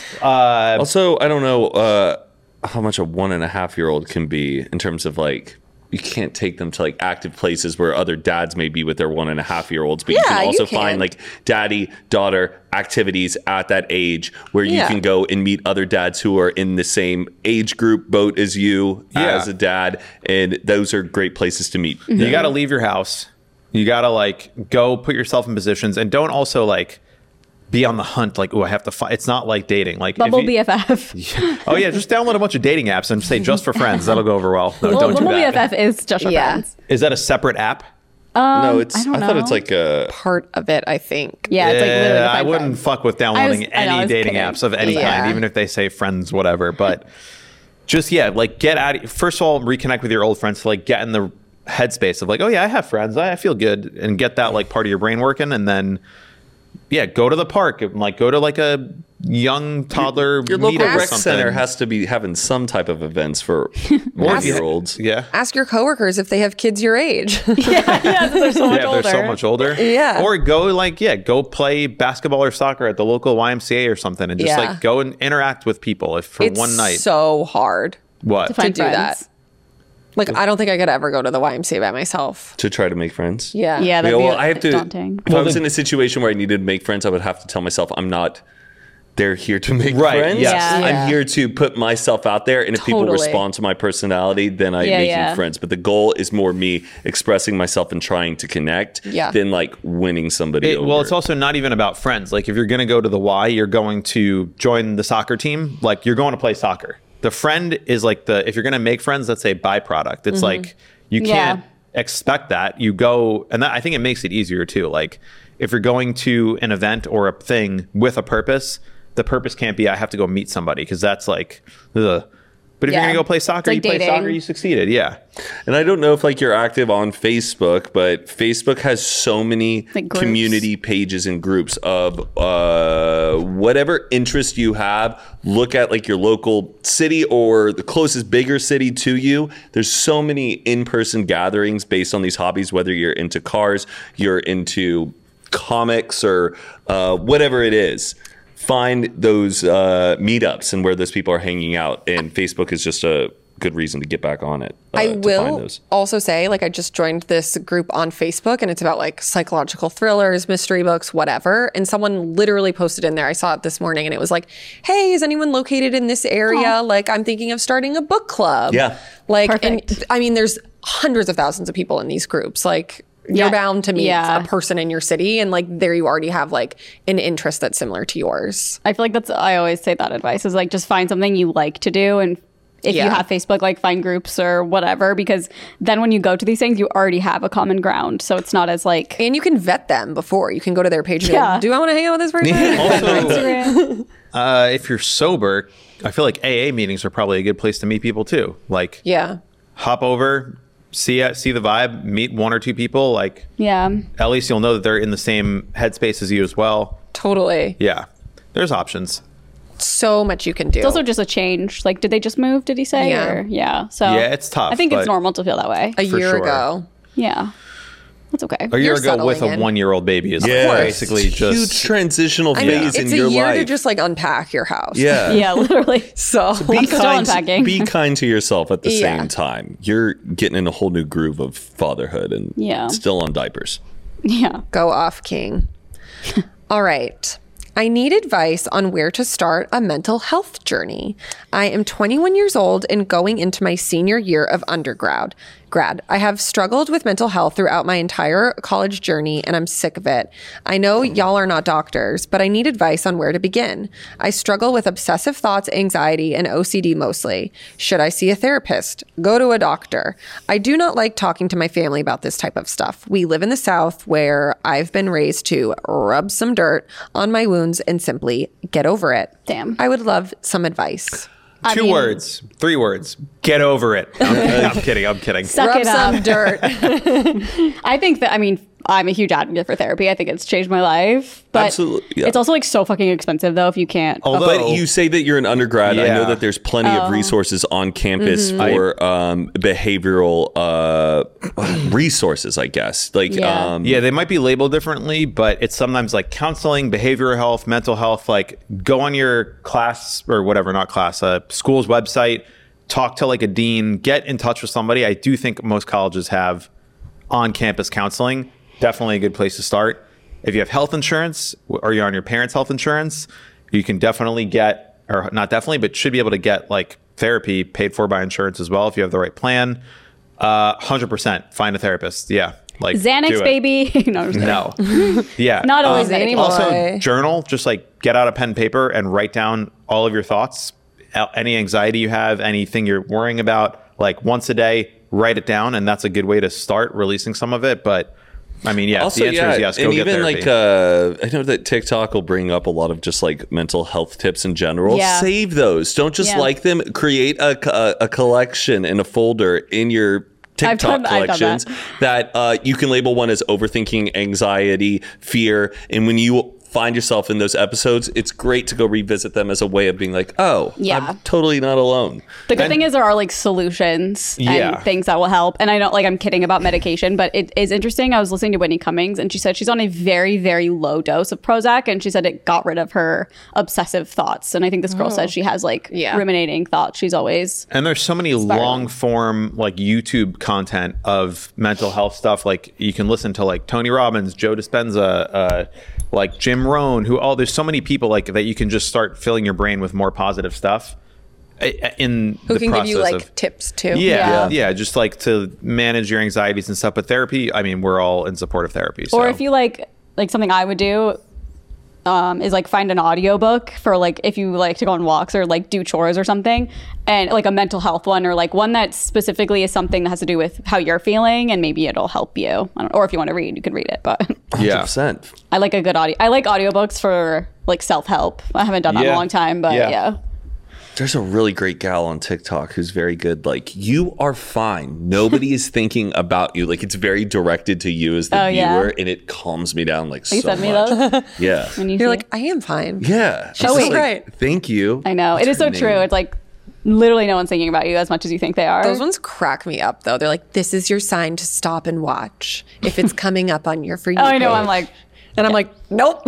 Also, I don't know uh, how much a one and a half year old can be in terms of like, you can't take them to like active places where other dads may be with their one and a half year olds, but you Yeah, can you also can. find like daddy daughter activities at that age where you Yeah. can go and meet other dads who are in the same age group boat as you Yeah. as a dad. And those are great places to meet. You got to leave your house. You got to like go put yourself in positions and don't also like be on the hunt. Like, oh, I have to find. It's not like dating. Like, if Bumble you- B F F. oh yeah, just download a bunch of dating apps and say just for friends. That'll go over well. No, Well, don't do Bumble that. B F F is just for Yeah. friends. Is that a separate app? no, it's, I I, don't thought it's know. like a, Part of it, I think. Yeah, it's like literally. to I find wouldn't friends. fuck with downloading I was- I know, I any was dating kidding. apps of any Yeah. kind, even if they say friends, whatever. But just yeah, like get out. First of all, reconnect with your old friends to like get in the headspace of like, oh yeah, I have friends, I I feel good, and get that like part of your brain working, and then yeah, go to the park, and, like go to like a young toddler your local meetup or rec something. center has to be having some type of events for Or one if you- year olds. Yeah. Ask your coworkers if they have kids your age. yeah, yeah, they're so much Yeah, older. they're so much older. Yeah. Or go like, yeah, go play basketball or soccer at the local Y M C A or something and just Yeah. like go and interact with people if for It's one night. so hard. What? To find do that. friends. Like, I don't think I could ever go to the Y M C A by myself. To try to make friends. Yeah. Yeah, that'd Yeah, be well, I have to. daunting. If I was in a situation where I needed to make friends, I would have to tell myself I'm not. They're here to make Right, friends. yes. Yeah. Yeah. I'm here to put myself out there, and if people Totally. respond to my personality, then I'm Yeah, making yeah. friends. But the goal is more me expressing myself and trying to connect Yeah. than like winning somebody It, over. well, it's also not even about friends. Like if you're going to go to the Y, you're going to join the soccer team. Like you're going to play soccer. The friend is like the, if you're going to make friends, that's a byproduct. It's like, you can't Yeah. expect that. You go, and that, I think it makes it easier too. Like if you're going to an event or a thing with a purpose, the purpose can't be, I have to go meet somebody. Cause that's like, ugh. But if Yeah. you're going to go play soccer, It's like you play dating. soccer, you succeeded. Yeah. And I don't know if like you're active on Facebook, but Facebook has so many Like groups. community pages and groups of uh, whatever interest you have. Look at like your local city or the closest bigger city to you. There's so many in-person gatherings based on these hobbies, whether you're into cars, you're into comics or uh, whatever it is. Find those uh, meetups and where those people are hanging out. And Facebook is just a good reason to get back on it. Uh, I to find will those. also say, like, I just joined this group on Facebook and it's about like psychological thrillers, mystery books, whatever. And someone literally posted in there, I saw it this morning, and it was like, hey, is anyone located in this area? Like, I'm thinking of starting a book club. Yeah. Like, Perfect. and I mean, there's hundreds of thousands of people in these groups. Like, you're Yeah. bound to meet Yeah. a person in your city, and like there you already have like an interest that's similar to yours. I feel like that's, I always say that advice is like, just find something you like to do. And if Yeah. you have Facebook, like find groups or whatever, because then when you go to these things, you already have a common ground. So it's not as like, And you can vet them before. You can go to their page and be Yeah. like, do I want to hang out with this person? Also, Instagram. uh, if you're sober, I feel like A A meetings are probably a good place to meet people too. Like, Yeah. hop over, see it, see the vibe, meet one or two people. Like, yeah. at least you'll know that they're in the same headspace as you as well. Totally. Yeah, there's options. So much you can do. It's also just a change. Like, did they just move? Did he say? Yeah. Or, yeah. So Yeah, it's tough, I think but- it's normal to feel that way. a for year sure. ago. Yeah. That's okay. A year You're ago with settling a in. one-year-old baby is Yeah, basically it's a just huge transitional I mean, phase it's in a your year life. to just like unpack your house. yeah. Yeah, literally. So, Be I'm still kind, unpacking. be kind to yourself at the Yeah. same time. You're getting in a whole new groove of fatherhood and Yeah. still on diapers. Yeah. go off, King. All right. I need advice on where to start a mental health journey. I am twenty-one years old and going into my senior year of undergrad. Grad. I have struggled with mental health throughout my entire college journey, and I'm sick of it. I know y'all are not doctors, but I need advice on where to begin. I struggle with obsessive thoughts, anxiety, and O C D mostly. Should I see a therapist? Go to a doctor? I do not like talking to my family about this type of stuff. We live in the South where I've been raised to rub some dirt on my wounds and simply get over it. Damn. I would love some advice. two mean- words, three words. Get over it. I'm kidding. I'm kidding. I'm kidding. Suck Rub it some up. dirt. I think that, I mean, I'm a huge advocate for therapy. I think it's changed my life. But Absolutely, yeah. it's also like so fucking expensive though if you can't. Although- But you say that you're an undergrad. I know Yeah. that there's plenty Oh. of resources on campus Mm-hmm. for um, behavioral uh, resources, I guess. Like, Yeah. um, Yeah, they might be labeled differently, but it's sometimes like counseling, behavioral health, mental health. Like, go on your class or whatever, not class, uh, school's website, talk to like a dean, get in touch with somebody. I do think most colleges have on-campus counseling. Definitely a good place to start. If you have health insurance or you're on your parents' health insurance, you can definitely get, or not definitely, but should be able to get like therapy paid for by insurance as well if you have the right plan. Uh, one hundred percent find a therapist. Yeah. Like, do Xanax, it. baby. no, I'm just kidding. No. Yeah. Not always Um, medicated. Also, Boy. journal. Just like get out a pen and paper and write down all of your thoughts, a- any anxiety you have, anything you're worrying about. Like once a day, write it down, and that's a good way to start releasing some of it. But I mean, yeah, Also, the answer yeah, is yes. Go and get even therapy. like uh, I know that TikTok will bring up a lot of just like mental health tips in general. Yeah. Save those. Don't just Yeah. like them. Create a, a, a collection in a folder in your I've TikTok done- I've done collections that, uh, you can label one as overthinking, anxiety, fear, and when you find yourself in those episodes, it's great to go revisit them as a way of being like, oh, Yeah. I'm totally not alone. The good And- thing is there are like solutions Yeah. and things that will help. And I don't like I'm kidding about medication, but it is interesting. I was listening to Whitney Cummings and she said she's on a very, very low dose of Prozac and she said it got rid of her obsessive thoughts. And I think this girl said she has like Yeah. ruminating thoughts. She's always And there's so many long form like YouTube content of mental health stuff. Like you can listen to like Tony Robbins, Joe Dispenza, uh, like Jim Rohn, who all there's so many people like that you can just start filling your brain with more positive stuff. I- In Who the can give you process like of, tips too. yeah, Yeah. yeah, just like to manage your anxieties and stuff. But therapy, I mean, we're all in support of therapy. So. or if you like like something I would do um, is like find an audiobook for like if you like to go on walks or like do chores or something and like a mental health one or like one that specifically is something that has to do with how you're feeling and maybe it'll help you. I don't, or if you want to read, you can read it. But yeah, one hundred percent. I like a good audio. I like audiobooks for like self-help. I haven't done that in Yeah. a long time, but Yeah. yeah. There's a really great gal on TikTok who's very good. Like, you are fine. Nobody is thinking about you. Like, it's very directed to you as the Oh, yeah. viewer, and it calms me down like You so sent me much. those Yeah, when you You're see- like, I am fine. yeah. She's It's so like, great. Thank you. I know. What's It is her so name? true. It's like literally no one's thinking about you as much as you think they are. Those ones crack me up though. They're like, this is your sign to stop and watch if it's coming up on your For You Oh, I know. page. I'm like, And I'm like, nope.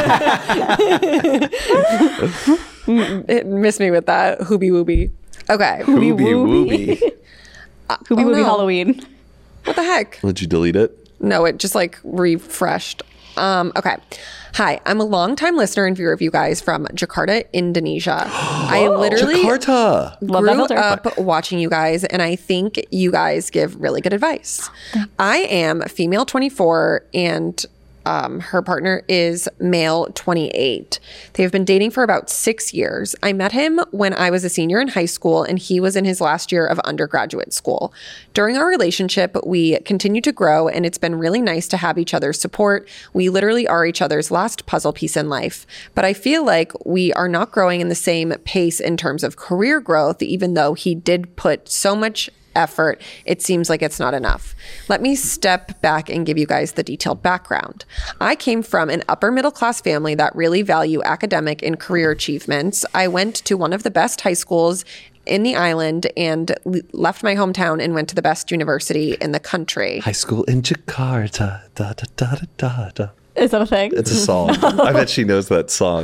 It missed me with that. Hoobie wooby. Okay. Hoobie wooby. Hoobie Oh, Wooby no. Halloween. What the heck? Would you delete it? No, it just like refreshed. Um, okay. Hi, I'm a longtime listener and viewer of you guys from Jakarta, Indonesia. I literally Jakarta. Love that grew filter. up watching you guys, and I think you guys give really good advice. I am female twenty-four, and um, her partner is male twenty-eight. They've been dating for about six years. I met him when I was a senior in high school, and he was in his last year of undergraduate school. During our relationship, we continued to grow, and it's been really nice to have each other's support. We literally are each other's last puzzle piece in life. But I feel like we are not growing in the same pace in terms of career growth, even though he did put so much effort, it seems like it's not enough. Let me step back and give you guys the detailed background. I came from an upper middle class family that really value academic and career achievements. I went to one of the best high schools in the island and le- left my hometown and went to the best university in the country. High school in Jakarta. Da, da, da, da, da, da. Is that a thing? It's a song. I bet she knows that song.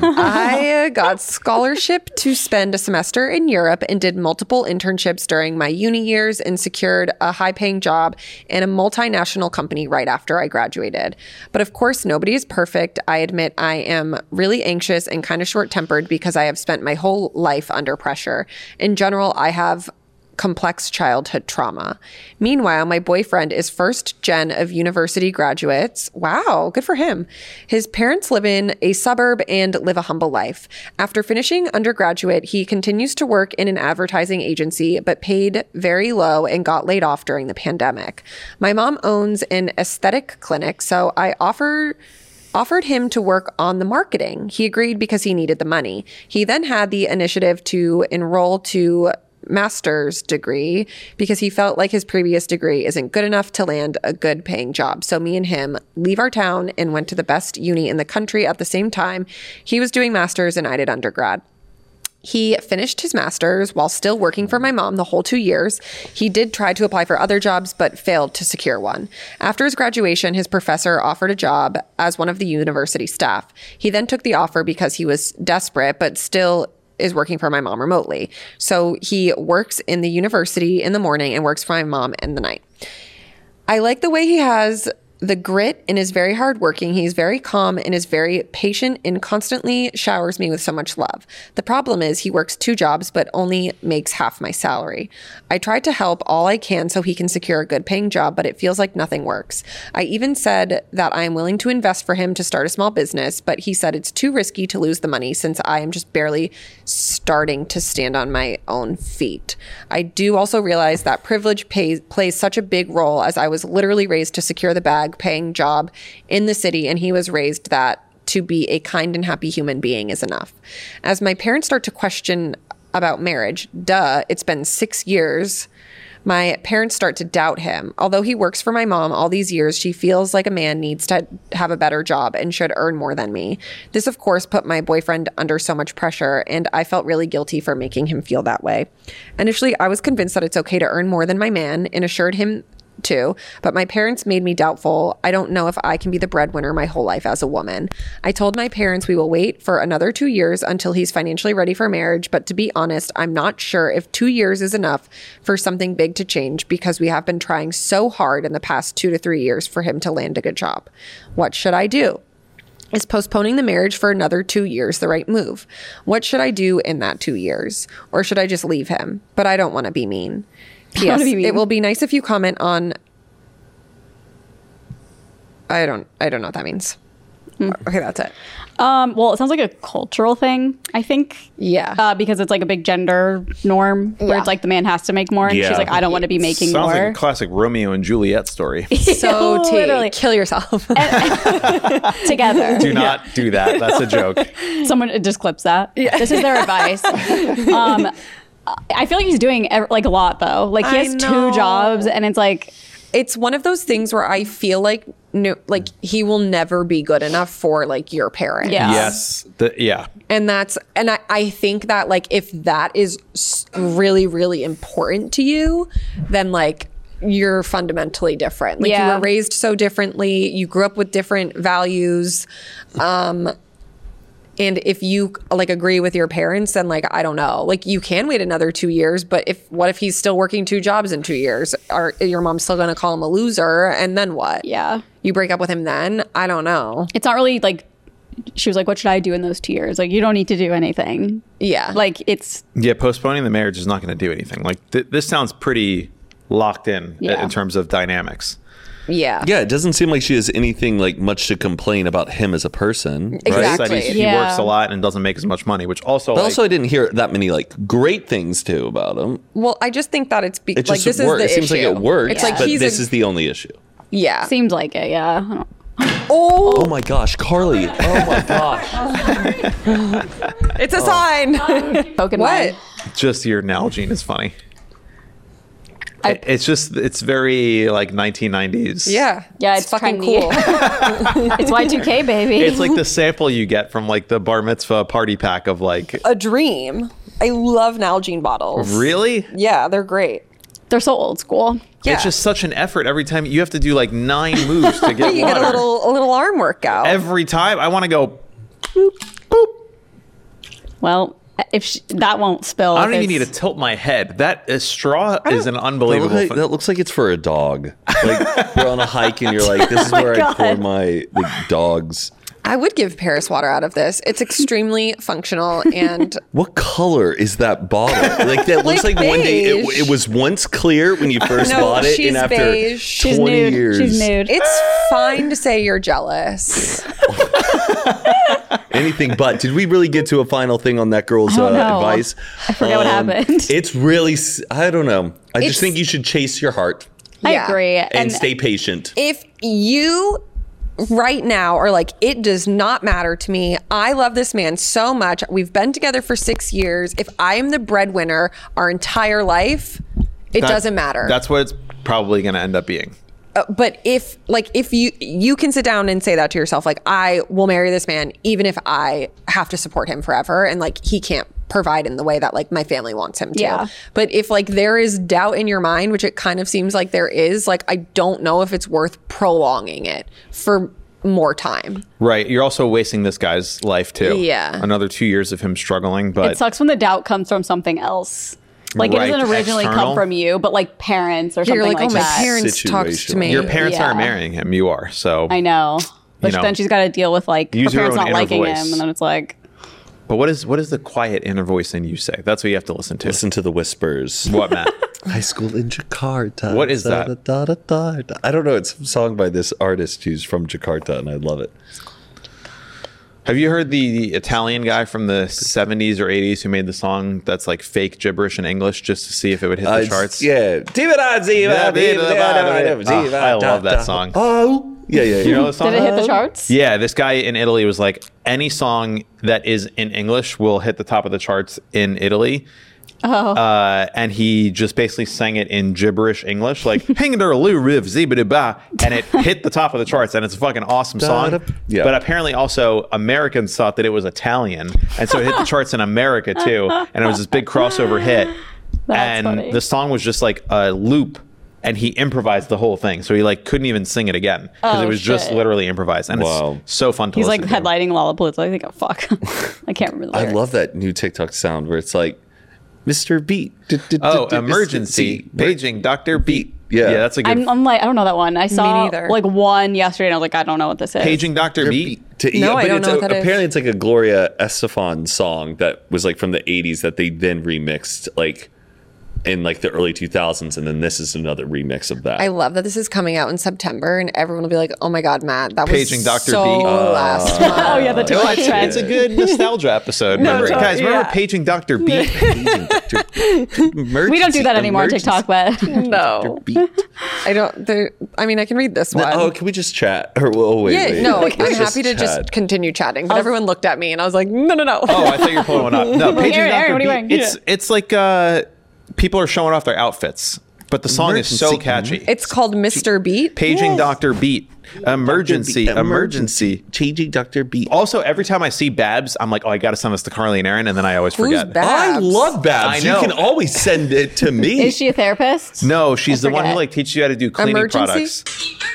I got scholarship to spend a semester in Europe and did multiple internships during my uni years and secured a high-paying job in a multinational company right after I graduated. But of course, nobody is perfect. I admit I am really anxious and kind of short-tempered because I have spent my whole life under pressure. In general, I have complex childhood trauma. Meanwhile, my boyfriend is first gen of university graduates. Wow, good for him. His parents live in a suburb and live a humble life. After finishing undergraduate, he continues to work in an advertising agency, but paid very low and got laid off during the pandemic. My mom owns an aesthetic clinic, so I offer offered him to work on the marketing. He agreed because he needed the money. He then had the initiative to enroll to master's degree because he felt like his previous degree isn't good enough to land a good paying job. So me and him leave our town and went to the best uni in the country at the same time. He was doing master's and I did undergrad. He finished his master's while still working for my mom the whole two years. He did try to apply for other jobs, but failed to secure one. After his graduation, his professor offered a job as one of the university staff. He then took the offer because he was desperate, but still is working for my mom remotely. So he works in the university in the morning and works for my mom in the night. I like the way he has the grit and is very hardworking. He's very calm and is very patient and constantly showers me with so much love. The problem is he works two jobs but only makes half my salary. I tried to help all I can so he can secure a good paying job, but it feels like nothing works. I even said that I am willing to invest for him to start a small business, but he said it's too risky to lose the money since I am just barely starting to stand on my own feet. I do also realize that privilege pays, plays such a big role, as I was literally raised to secure the bag paying job in the city, and he was raised that to be a kind and happy human being is enough. As my parents start to question about marriage, duh, it's been six years, my parents start to doubt him. Although he works for my mom all these years, she feels like a man needs to have a better job and should earn more than me. This, of course, put my boyfriend under so much pressure, and I felt really guilty for making him feel that way. Initially, I was convinced that it's okay to earn more than my man and assured him too, but my parents made me doubtful. I don't know if I can be the breadwinner my whole life as a woman. I told my parents we will wait for another two years until he's financially ready for marriage, but to be honest, I'm not sure if two years is enough for something big to change because we have been trying so hard in the past two to three years for him to land a good job. What should I do? Is postponing the marriage for another two years the right move? What should I do in that two years? Or should I just leave him? But I don't want to be mean. P S. Be mean. It will be nice if you comment on. I don't. I don't know what that means. Hmm. Okay, that's it. Um, well, it sounds like a cultural thing, I think. Yeah. Uh, because it's like a big gender norm where Yeah. it's like the man has to make more, and Yeah. she's like, I don't want to be making Sounds more. like a classic Romeo and Juliet story. So T, Literally. kill yourself. Together. Do not do that. That's a joke. Someone just clips that. This is their advice. um, I feel like he's doing ev- like a lot though. Like he I has know. two jobs, and it's like, It's one of those things where I feel like no, like he will never be good enough for like your parents. Yeah. Yes. The, yeah. And that's, and I, I think that like if that is s- really, really important to you, then like you're fundamentally different. Like Yeah. you were raised so differently. You grew up with different values. Um, and if you like agree with your parents, then like, I don't know, like you can wait another two years, but if, what if he's still working two jobs in two years? Are your mom's still going to call him a loser? And then what? Yeah. You break up with him then? I don't know. It's not really like, she was like, what should I do in those two years? Like, you don't need to do anything. Yeah. Like, it's, Yeah, postponing the marriage is not going to do anything. Like th- this sounds pretty locked in Yeah. in terms of dynamics. yeah. Yeah, it doesn't seem like she has anything like much to complain about him as a person. Exactly. Right? That he's- he Yeah. works a lot and doesn't make as much money, which also But like, also, I didn't hear that many like great things too about him. Well, I just think that it's be- It like just this is works. the It seems issue. like it works, It's like but he's this a, is the only issue. yeah. seemed like it. Yeah. I don't- Oh, Oh my gosh, Carly! Oh my gosh! it's a sign. Poking What? my- just your Nalgene is funny. I- It- it's just it's very like nineteen nineties. Yeah. Yeah, it's fucking trendy. cool. It's Y two K, baby. It's like the sample you get from like the bar mitzvah party pack of like, A dream. I love Nalgene bottles. really? Yeah, they're great. They're so old school. Yeah. It's just such an effort every time. You have to do like nine moves to get you water. get a little a little arm workout. Every time I want to go, Well, if she, that won't spill. I don't if even need to it's- tilt my head. That is, straw is an That, unbelievable look like, thing. that looks like it's for a dog. Like we're on a hike and you're like, "This is where I pour God. my like, dogs." I would give Paris water out of this. It's extremely functional and What color is that bottle? Like that looks Like like, one day it, beige. it was once clear when you first No, bought it, she's and after beige. She's twenty nude. years, She's nude. it's fine to say you're jealous. anything but. Did we really get to a final thing on that girl's I don't uh, know. advice? I forget what happened. It's really, s- I don't know. I It's- just think you should chase your heart I Yeah. agree. and, And, stay patient. If you right now are like, it does not matter to me. I love this man so much. We've been together for six years. If I am the breadwinner our entire life, it That- doesn't matter. That's what it's probably going to end up being. Uh, but if like if you you can sit down and say that to yourself, like I will marry this man even if I have to support him forever and like he can't provide in the way that like my family wants him to. Yeah. But if like there is doubt in your mind, which it kind of seems like there is, like I don't know if it's worth prolonging it for more time. Right. You're also wasting this guy's life too. Yeah. Another two years of him struggling. But it sucks when the doubt comes from something else. Like Right, it doesn't originally external. come from you, but like parents or something You're like, like oh, my that. parents talks to me. your parents Yeah. aren't marrying him. You are. So I know. But You know, then she's got to deal with like her use your parents own not inner liking voice. him, and then it's like, But what is what is the quiet inner voice in you say? That's what you have to listen to. Listen to the whispers. What, Matt? High school in Jakarta. What is that? Da, da, da, da. I don't know. It's a song by this artist who's from Jakarta, and I love it. Have you heard the Italian guy from the seventies or eighties who made the song that's like fake gibberish in English just to see if it would hit Uh, the it's- charts? Yeah. Oh, I love that song. Oh, yeah, yeah, yeah. You know the song? did it hit the charts? Yeah, this guy in Italy was like, any song that is in English will hit the top of the charts in Italy. Oh. Uh, and he just basically sang it in gibberish English, like "Hangder-loo riv zibidi-ba," and it hit the top of the charts, and it's a fucking awesome song. Yeah. But apparently, also Americans thought that it was Italian, and so it hit the charts in America too, and it was this big crossover hit. That's and funny. the song was just like a loop, and he improvised the whole thing, so he like couldn't even sing it again because Oh, it was just shit. literally improvised, and Wow. it's so fun to He's like listen to. headlighting Lollapalooza. I think, oh fuck, I can't remember. The I lyrics. love that new TikTok sound where it's like, Mister Beat. Oh, emergency paging Doctor Beat. Yeah. yeah, that's a good I'm, I'm like, I don't know that one. I saw neither. like one yesterday, and I was like, I don't know what this is. paging Doctor Beat. To, No, yeah, I but don't it's know a- what that is. apparently it's like a Gloria Estefan song that was like from the eighties that they then remixed like in like the early two thousands, and then this is another remix of that. I love that this is coming out in September and everyone will be like, oh my God, Matt, that was Paging Doctor so B. last month. Oh yeah, the Oh, TikTok it's, trend. it's a good nostalgia episode. Remember, totally, guys, remember yeah. paging Doctor Beat? We don't do that anymore on TikTok, but No. I don't, there- I mean, I can read this one. Oh, can we just chat? Or oh, wait, yeah, wait. no, Let's I'm happy to chat. just continue chatting, but everyone looked at me and I was like, no, no, no. Oh, I thought you were pulling one up. No, paging Aaron, Aaron, Doctor what are you Beat. wearing? It's it's like uh, people are showing off their outfits, but the song is so Emergency. catchy. It's called Mister Beat. Paging Doctor Beat. Emergency, emergency. Changing Doctor B. Also, every time I see Babs, I'm like, oh, I got to send this to Carly and Aaron, and then I always Who's forget. Babs? I love Babs. I know. You can always send it to me. Is she a therapist? No, she's the one who forget. like teaches you how to do cleaning Emergency?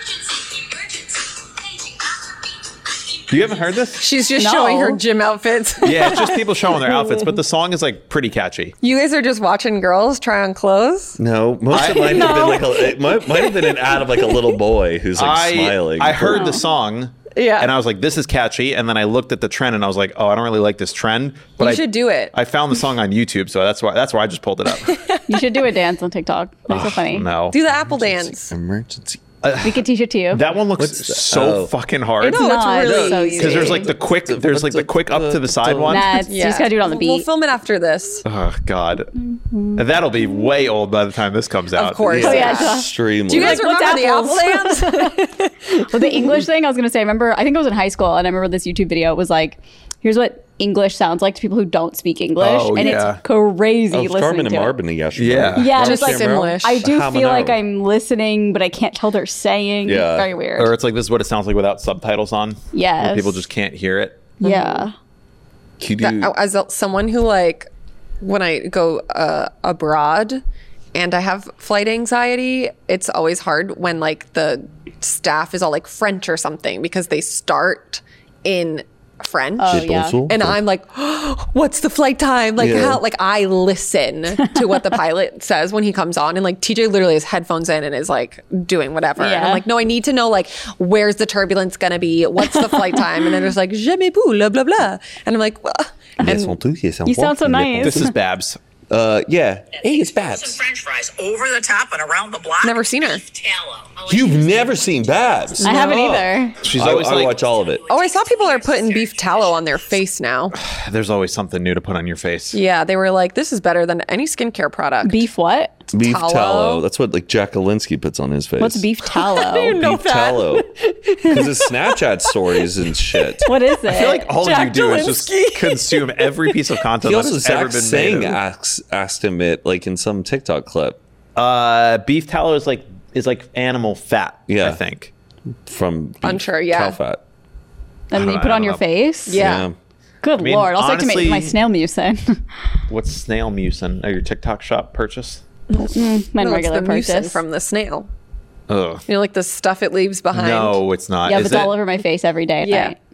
products. You haven't heard this? She's just No. showing her gym outfits. Yeah, it's just people showing their outfits, but the song is like pretty catchy. You guys are just watching girls try on clothes? No, most of I- mine have been No. like a, it might, might have been an ad of like a little boy who's like I smiling. I heard the song. Yeah. And I was like, this is catchy. And then I looked at the trend and I was like, oh, I don't really like this trend. But You I should do it. I found the song on YouTube, so that's why that's why I just pulled it up. You should do a dance on TikTok. That's so funny. No. Do the apple dance. emergency. We could teach it to you. That one looks What's the- so oh. fucking hard. I know, it's not. really So easy. easy. Because there's like the quick, there's like the quick up to the side one. Nah, it's, you just gotta do it on the beat. We'll film it after this. Oh God, and that'll be way old by the time this comes out. Of course. Oh, yeah, duh. Extremely. Do you guys Like, what's remember the apple apples? dance? Well, the English thing, I was gonna say, I remember, I think I was in high school, and I remember this YouTube video. It was like, here's what English sounds like to people who don't speak English, Oh, and yeah. it's crazy Oh, listening Carmen to and it. Marvin, yes. Yeah. Yeah, Just just like Simlish. I do Half an feel like hour. I'm listening, but I can't tell what they're saying. Yeah. Very weird. Or it's like this is what it sounds like without subtitles on. Yes. Where people just can't hear it. yeah. Can you do- That- as a, someone who like when I go uh, abroad and I have flight anxiety, it's always hard when like the staff is all like French or something because they start in French. Oh, yeah. Bonjour. And I'm like, oh, what's the flight time? Like Yeah. how like I listen to what the pilot says when he comes on, and like T J literally has headphones in and is like doing whatever. And I'm Yeah. like, no, I need to know like where's the turbulence gonna be? What's the flight time? And then there's like je me pou, blah blah blah. And I'm like, well, Yes, and on tout, yes, on You sound four, so yes, nice. on This is Babs. Uh, yeah. Hey, it's Some Babs. French fries over the top and around the block. Never seen her. Beef tallow. You've never seen Babs. I haven't either. She's I, always I like, watch all of it. oh, I saw people are putting beef tallow on their face now. there's always something new to put on your face. Yeah, they were like, this is better than any skincare product. Beef what? Beef tallow. tallow. That's what like Jack Alinsky puts on his face. What's beef tallow? Beef tallow. Because his Snapchat stories and shit. What is it? I feel like all Jack you do is just Dolinsky. consume every piece of content He that also has ever Zach been Sang made. of- asks, asked him it like in some TikTok clip Uh, beef tallow is like is like animal fat. Yeah. I think. from beef Unsure, yeah. cow fat. and you don't- put I on don't your know. face? Yeah. Good mean, lord. Also, like to honestly- make my snail mucin. What's snail mucin? Oh, your TikTok shop purchase? My No, it's regular the mucin purchase. from the snail. Ugh. You know, like the stuff it leaves behind. No, it's not. yeah, is but it's it? all over my face every day at Yeah. night.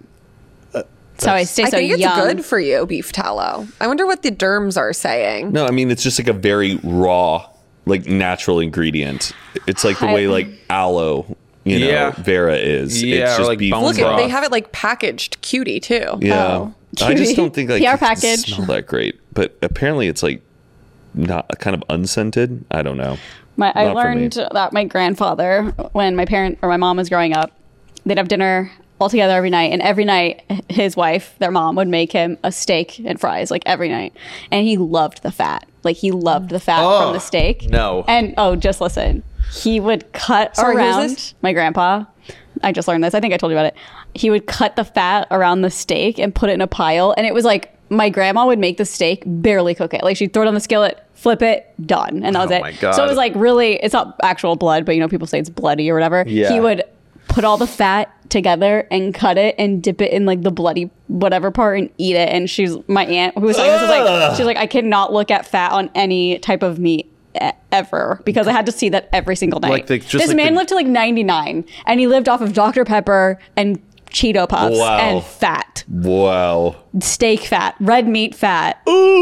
So I stay I so think it's young. good for you, beef tallow. I wonder what the derms are saying. No, I mean it's just like a very raw, like natural ingredient. It's like the I- way like aloe, you know, Yeah. Vera is. Yeah, it's or just like beef bone Look, broth. at, they have it like packaged cutie too. Yeah. Oh, I just cutie. don't think like P R it can package. smell that great. But apparently it's like not kind of unscented. I don't know. My, I Not for me. learned that my grandfather, when my parent or my mom was growing up, they'd have dinner all together every night, and every night his wife, their mom, would make him a steak and fries, like every night, and he loved the fat. Like he loved the fat Oh, from the steak. no. And oh, just listen, he would cut Sorry, who's around this? my grandpa. I just learned this. I think I told you about it. He would cut the fat around the steak and put it in a pile, and it was like my grandma would make the steak, barely cook it. Like she'd throw it on the skillet, flip it, done, and that was Oh it. my God. So it was like really, it's not actual blood, but you know, people say it's bloody or whatever. Yeah. He would put all the fat together and cut it and dip it in like the bloody whatever part and eat it. And she's my aunt who was saying this was like, she's like, I cannot look at fat on any type of meat e- ever because I had to see that every single night. Like the- just this like man the- lived to like ninety-nine and he lived off of Doctor Pepper and Cheeto Puffs Wow. and fat, Wow. steak fat, red meat fat.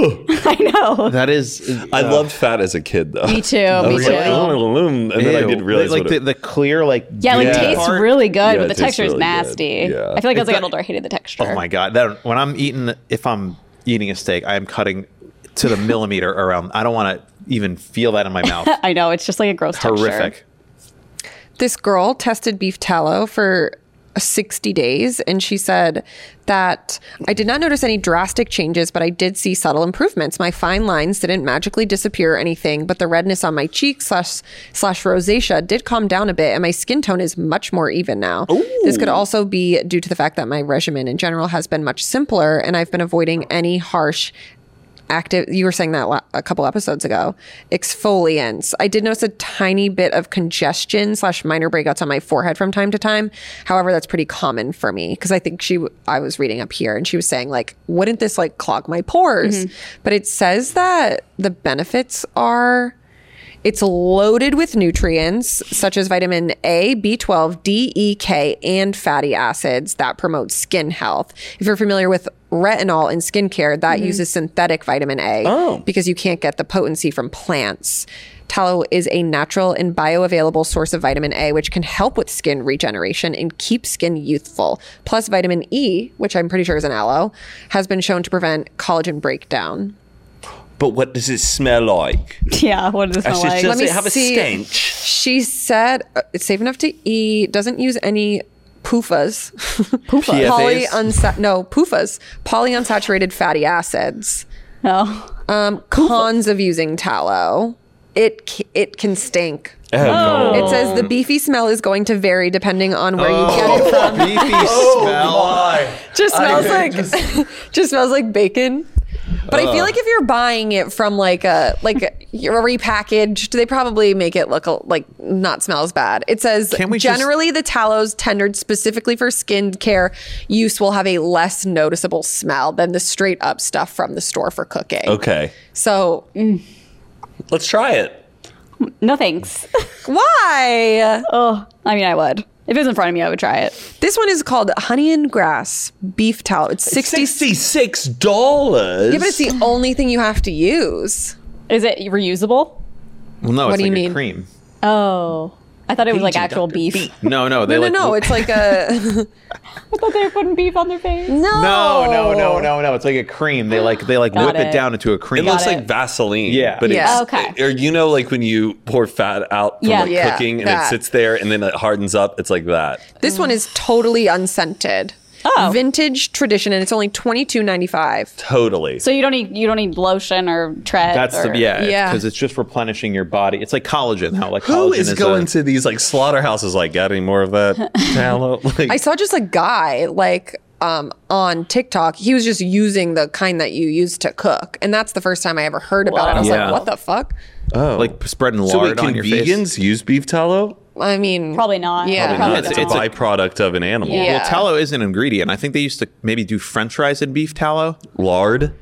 I know. That is. I uh, loved fat as a kid though. Me too. I Me was too. like, and then I ew. didn't realize like what the, it, the clear like Yeah, like Yeah. it tastes part. really good, Yeah, but it the tastes texture is really good. nasty. Yeah. I feel like as I It's got not- older, I hated the texture. Oh my god! That when I'm eating, if I'm eating a steak, I am cutting to the millimeter around. I don't want to even feel that in my mouth. I know it's just like a gross texture. Horrific. This girl tested beef tallow for sixty days, and she said that I did not notice any drastic changes, but I did see subtle improvements. My fine lines didn't magically disappear or anything, but the redness on my cheeks slash slash rosacea did calm down a bit, and my skin tone is much more even now. This could also be due to the fact that my regimen in general has been much simpler, and I've been avoiding any harsh active, you were saying that la- a couple episodes ago, exfoliants. I did notice a tiny bit of congestion slash minor breakouts on my forehead from time to time. However, that's pretty common for me because I think she, w- I was reading up here and she was saying like, wouldn't this like clog my pores? Mm-hmm. But it says that the benefits are, it's loaded with nutrients such as vitamin A, B twelve, D, E, K, and fatty acids that promote skin health. If you're familiar with retinol in skincare, that mm-hmm. uses synthetic vitamin A oh. because you can't get the potency from plants. Tallow is a natural and bioavailable source of vitamin A, which can help with skin regeneration and keep skin youthful. Plus, vitamin E, which I'm pretty sure is an aloe, has been shown to prevent collagen breakdown. But what does it smell like? Yeah, what does it smell Actually, like? does Let me it have see. a stench? She said uh, it's safe enough to eat, doesn't use any P U F As. P F As? Poly unsa- no, P U F As. Polyunsaturated fatty acids. No. Um, cons of using tallow. It c- it can stink. Oh. It says the beefy smell is going to vary depending on where you get it from. Beefy smell. Just smells like just smells like bacon. But I feel like if you're buying it from like a like you're repackaged, they probably make it look like not smell as bad. It says Can we just- generally the tallows tendered specifically for skin care use will have a less noticeable smell than the straight up stuff from the store for cooking. Okay. So Let's try it. No thanks. why? Oh, I mean, I would. If it was in front of me, I would try it. This one is called Honey and Grass Beef Tallow. It's sixty. sixty-six dollars. Yeah, but it's the only thing you have to use. Is it reusable? Well, no, What it's do you like mean? a cream. Oh. I thought it was like P G actual Doctor beef. No, no, they No, like no, no. It's like a I thought they were putting beef on their face. no, no, no, no, no, no. It's like a cream. They like they like Got whip it. it. down into a cream. It looks Got like it. Vaseline. Yeah. But Yeah. it's, Okay. Or you know, like when you pour fat out from Yeah. like Yeah, cooking and that. it sits there and then it hardens up. It's like that. This one is totally unscented. Oh. Vintage tradition, and it's only twenty two ninety five. Totally. So you don't need you don't need lotion or tread. That's or, the yeah, Yeah. because it's just replenishing your body. It's like collagen. How like Who collagen is is going a, to these like slaughterhouses like, got any more of that tallow? Like, I saw just a guy like um, on TikTok. He was just using the kind that you use to cook, and that's the first time I ever heard about it. I was Yeah. like, "What the fuck?" oh. like spreading lard so wait, on can your vegans face. use beef tallow? I mean, Probably not. Yeah. Probably not. It's- It's, a it's a- byproduct of an animal. Yeah. Well, tallow is an ingredient. I think they used to maybe do French fries in beef tallow. Lard.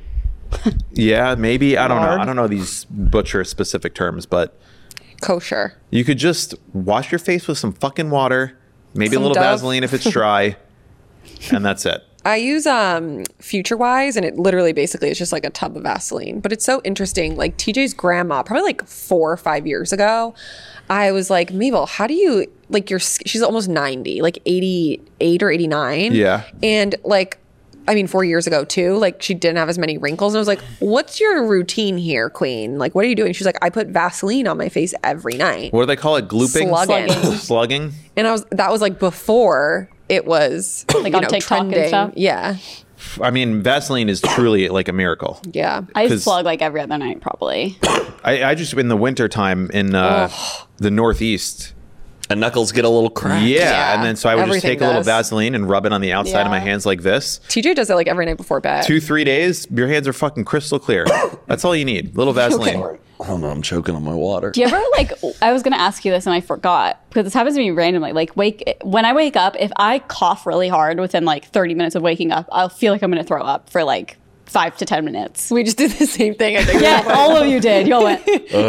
Yeah, maybe. I don't Lard. know. I don't know these butcher specific terms, but kosher. you could just wash your face with some fucking water, maybe Some a little Dove. Vaseline if it's dry, and that's it. I use um FutureWise, and it literally basically is just like a tub of Vaseline. But it's so interesting. Like T J's grandma, probably like four or five years ago, I was like, Mabel, how do you like your? sk- She's almost ninety, like eighty-eight or eighty-nine. Yeah. and like. I mean, four years ago too, like she didn't have as many wrinkles. And I was like, what's your routine here, queen? Like, what are you doing? She's like, I put Vaseline on my face every night. What do they call it? Glooping? Slugging. Slugging? And I was, that was like before it was Like you on know, TikTok and trending. stuff? Yeah. I mean, Vaseline is truly like a miracle. Yeah. I 'Cause- plug like every other night, probably. I, I just, in the wintertime in uh, the Northeast, And knuckles get a little cracked. yeah, Yeah, and then so I would just everything take a little does. Vaseline and rub it on the outside of my Yeah. hands like this. T J does it like every night before bed. Two, three days, your hands are fucking crystal clear. That's all you need. Little Vaseline. I don't know. I'm choking on my water. Do you ever like? I was gonna ask you this and I forgot because this happens to me randomly. Like wake when I wake up, if I cough really hard within like thirty minutes of waking up, I'll feel like I'm gonna throw up for like five to ten minutes. We just did the same thing. I think. Yeah, all of you did. Y'all went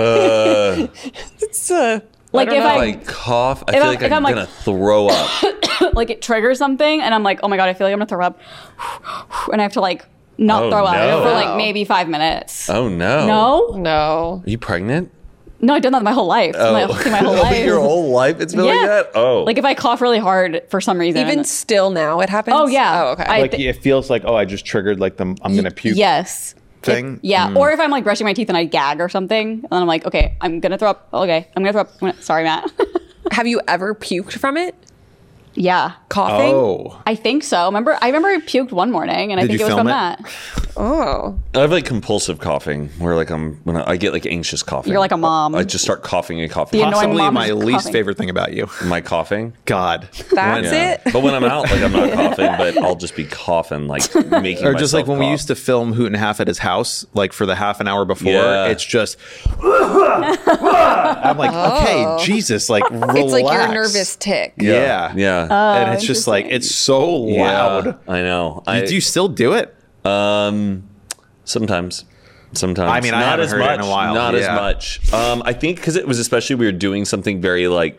Uh, It's, uh, like don't if know. I I cough. I If feel I'm- like if I'm, I'm, like- gonna throw up. like it triggers something and I'm like, oh my god, I feel like I'm gonna throw up, and I have to like not Oh, throw up no. for like maybe five minutes. Oh no. No, no. Are you pregnant? no, I've done that my whole life. My, my whole life. Your whole life it's been yeah. like that? Oh. Like if I cough really hard for some reason. Even still now, it happens. Oh, yeah. Oh, okay. I- Like th- it feels like, oh, I just triggered like the I'm gonna puke yes. thing. Yeah, or if I'm like brushing my teeth and I gag or something, and then I'm like, okay, I'm gonna throw up. Okay, I'm gonna throw up. I'm gonna- Sorry, Matt. Have you ever puked from it? yeah, Coughing? Oh, I think so. Remember, I remember I puked one morning, and I Did think you it was film from it? that. Oh. I have like compulsive coughing where like I'm when I, I get like anxious coughing. You're like a mom. I just start coughing and coughing. The annoying Possibly mom my is least coughing. favorite thing about you. Am I coughing? God. That's Yeah. it? But when I'm out, like I'm not coughing, but I'll just be coughing, like making Or just like myself when we cough. used to film Hoot and Half at his house, like for the half an hour before, Yeah. it's just. I'm like, okay, Jesus, like relax. It's like your nervous tick. Yeah, Yeah. and it's just like it's so loud. Yeah, I know. I, Do you still do it? Um, sometimes. Sometimes. I mean, I not haven't as heard it much. in a while. Not Yeah. as much. Um, I think because it was especially we were doing something very like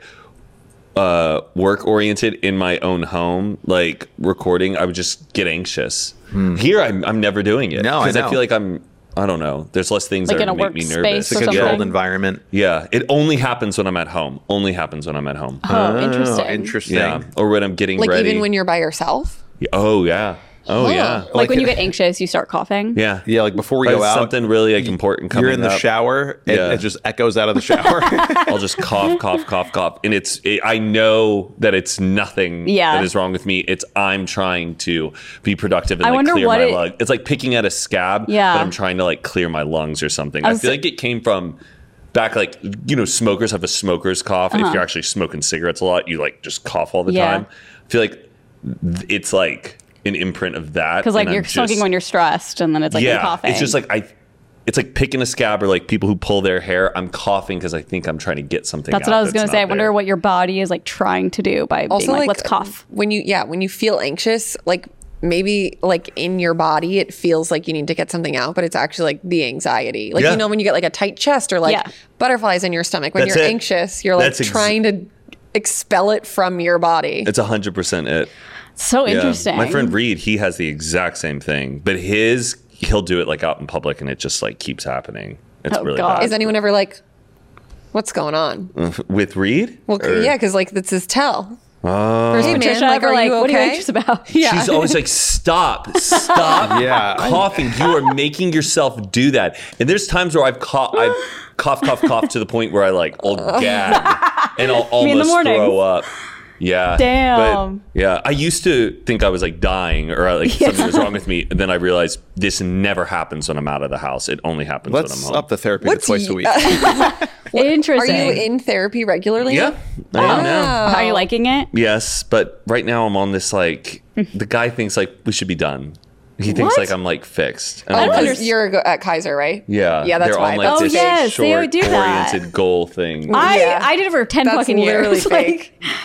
uh work oriented in my own home, like recording. I would just get anxious. Here, I'm I'm never doing it. No, I because I, know. feel like I'm. I don't know. There's less things Like that in a make me workspace nervous. It's or a controlled something? environment. Yeah, it only happens when I'm at home. Only happens when I'm at home. Oh, interesting. Oh, interesting. Yeah, or when I'm getting Like ready. even when you're by yourself? Oh yeah. Oh yeah. Like, when you get anxious, you start coughing. Yeah. Yeah, like before we If go out, something really like important coming you're in the up, shower, and Yeah. it just echoes out of the shower. I'll just cough, cough, cough, cough, and it's. It, I know that it's nothing Yeah. that is wrong with me. It's I'm trying to be productive and I like wonder clear what my it- lung. It's like picking at a scab, Yeah. but I'm trying to like clear my lungs or something. I I, was- feel like it came from back, like you know, smokers have a smoker's cough. If you're actually smoking cigarettes a lot, you like just cough all the Uh-huh. Yeah. time. I feel like th- it's like an imprint of that Because like and you're I'm smoking just- when you're stressed, and then it's like you're yeah, coughing. it's just like I. It's like picking a scab or like people who pull their hair. I'm coughing because I think I'm trying to get something. That's out what I was that's gonna say. not I wonder there. what your body is like trying to do by Also, being like, like, let's cough. When you, yeah, when you feel anxious, like maybe like in your body, it feels like you need to get something out, but it's actually like the anxiety. Like, Yeah. you know, when you get like a tight chest or like Yeah. butterflies in your stomach, when That's you're it. anxious, you're like That's ex- trying to expel it from your body. It's a hundred percent it. So Yeah. interesting. My friend Reed, he has the exact same thing, but his he'll do it like out in public, and it just like keeps happening. It's Oh, really God. bad. Is anyone ever like, what's going on? With Reed? Well, Or- yeah, because like that's his tell. Oh. Hey, man, Patricia like, ever are like, you what are you okay? anxious about? Yeah. She's always like, stop, stop Yeah. coughing. You are making yourself do that. And there's times where I've coughed, I've cough, cough, cough to the point where I like, I'll gag and I'll Me in the almost mornings. throw up. Yeah. Damn. But yeah, I used to think I was like dying or like something was wrong with me. And then I realized this never happens when I'm out of the house. It only happens when I'm Let's home. up the therapy What's to twice a y- week. Are Interesting. you in therapy regularly? Yeah. I am now. Are you liking it? Yes, but right now I'm on this like the guy thinks like we should be done. He thinks What? like I'm like fixed. And Oh, I'm like, because you're go- at Kaiser, right? yeah, Yeah, that's they're why. on like That's Oh, this fake. yes, they would short do that. oriented goal thing. I Yeah. I did it for ten That's fucking literally years. fake. Like,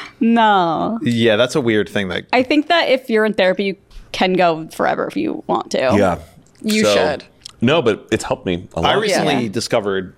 no. Yeah, that's a weird thing. That I think that if you're in therapy, you can go forever if you want to. Yeah, You So- should. No, but it's helped me a lot. I recently Yeah. discovered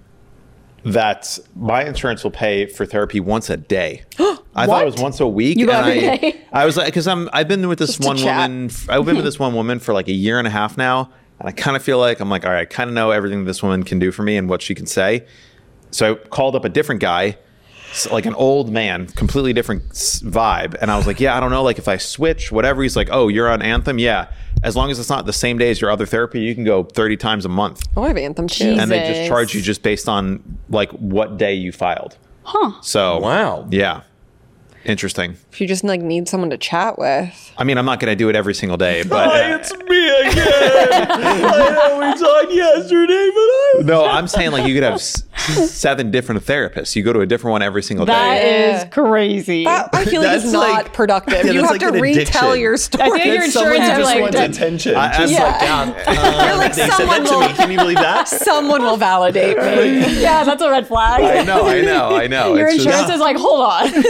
that my insurance will pay for therapy once a day. I thought it was once a week. You go and every I, day? I was like, because I'm I've been with this Just to one chat. woman. I've been with this one woman for like a year and a half now, and I kind of feel like I'm like, all right, I kind of know everything this woman can do for me and what she can say. So I called up a different guy, s- like an old man, completely different s- vibe, and I was like, yeah, I don't know, like if I switch, whatever. He's like, oh, you're on Anthem, yeah. As long as it's not the same day as your other therapy, you can go thirty times a month. Oh, I have Anthem too. Jeez. And they just Jesus. charge you just based on like what day you filed. Huh. So Wow. yeah, interesting. If you just like need someone to chat with. I mean, I'm not going to do it every single day, but Hi, it's me again. I know we talked yesterday, but I no, I'm saying like you could have s- seven different therapists. You go to a different one every single That day. is crazy. That, I feel like it's That's not like- productive. yeah, you that's have like to an retell addiction. your story. I think your insurance who are just like wants that- attention. I- just Yeah. like, yeah, You're like, they said someone that to will- me. Can you believe that? Someone will validate me. yeah, that's a red flag. I know, I know, I know. Your It's just- insurance is like, hold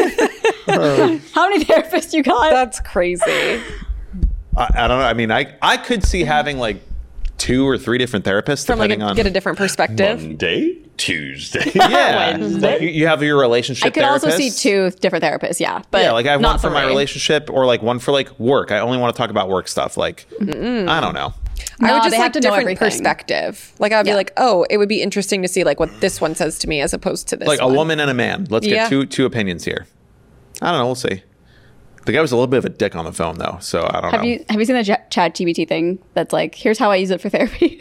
on. How many therapists you got? That's crazy. I, I don't know. I mean, I I could see having like two or three different therapists From like depending a, on get a different perspective. Monday, Tuesday. yeah. Wednesday. Like, you, you have your relationship. I could also see therapist. two different therapists. Yeah, but Yeah, like I have not one for my three. relationship or like one for like work. I only want to talk about work stuff. Like I don't know. I No, would just they like have to know different everything. perspective. Like I'd be Yeah. like, oh, it would be interesting to see like what this one says to me as opposed to this. Like a one. woman and a man. Let's get Yeah. two two opinions here. I don't know. We'll see. The guy was a little bit of a dick on the phone though, so I don't Have know. you have you seen the Ch- Chat G P T thing? That's like, here's how I use it for therapy.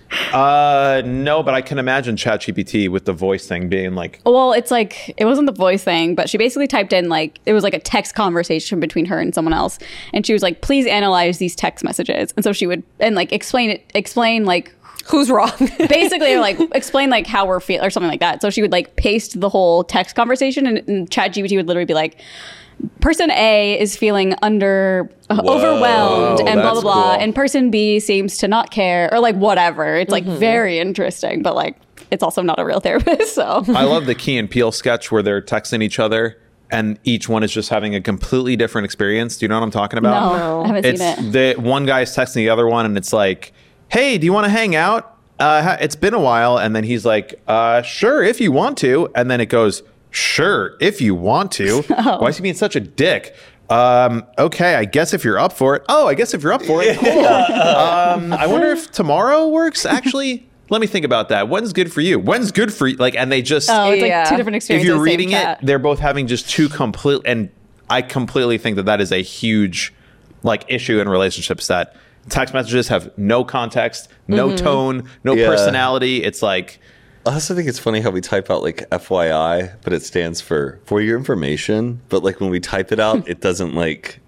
Uh, no, but I can imagine ChatGPT with the voice thing being like, Well, it's like, it wasn't the voice thing, but she basically typed in like, it was like a text conversation between her and someone else. And she was like, please analyze these text messages. And so she would, and like explain it, explain like, Who's wrong? basically or like explain like how we're feeling or something like that. So she would like paste the whole text conversation and, and ChatGPT would literally be like, person A is feeling under uh, Whoa, overwhelmed and blah, blah, that's blah. cool. And person B seems to not care or like whatever. It's like very interesting, but like it's also not a real therapist. So I love the Key and Peele sketch where they're texting each other and each one is just having a completely different experience. Do you know what I'm talking about? no, I haven't It's seen it. the one guy's texting the other one and it's like, hey, do you want to hang out? Uh, ha- it's been a while. And then he's like, uh, sure, if you want to. And then it goes, sure, if you want to. Oh. Why is he being such a dick? Um, okay, I guess if you're up for it. Oh, I guess if you're up for it, cool. um, I wonder if tomorrow works. Actually, let me think about that. When's good for you? When's good for you? Like, and they just, Oh, it's like Yeah. two different if experiences. you're same reading it, chat. they're both having just two complete, and I completely think that that is a huge like issue in relationships that text messages have no context, no tone, no Yeah. personality. It's like, I also think it's funny how we type out like F Y I, but it stands for for your information. But like when we type it out, it doesn't like.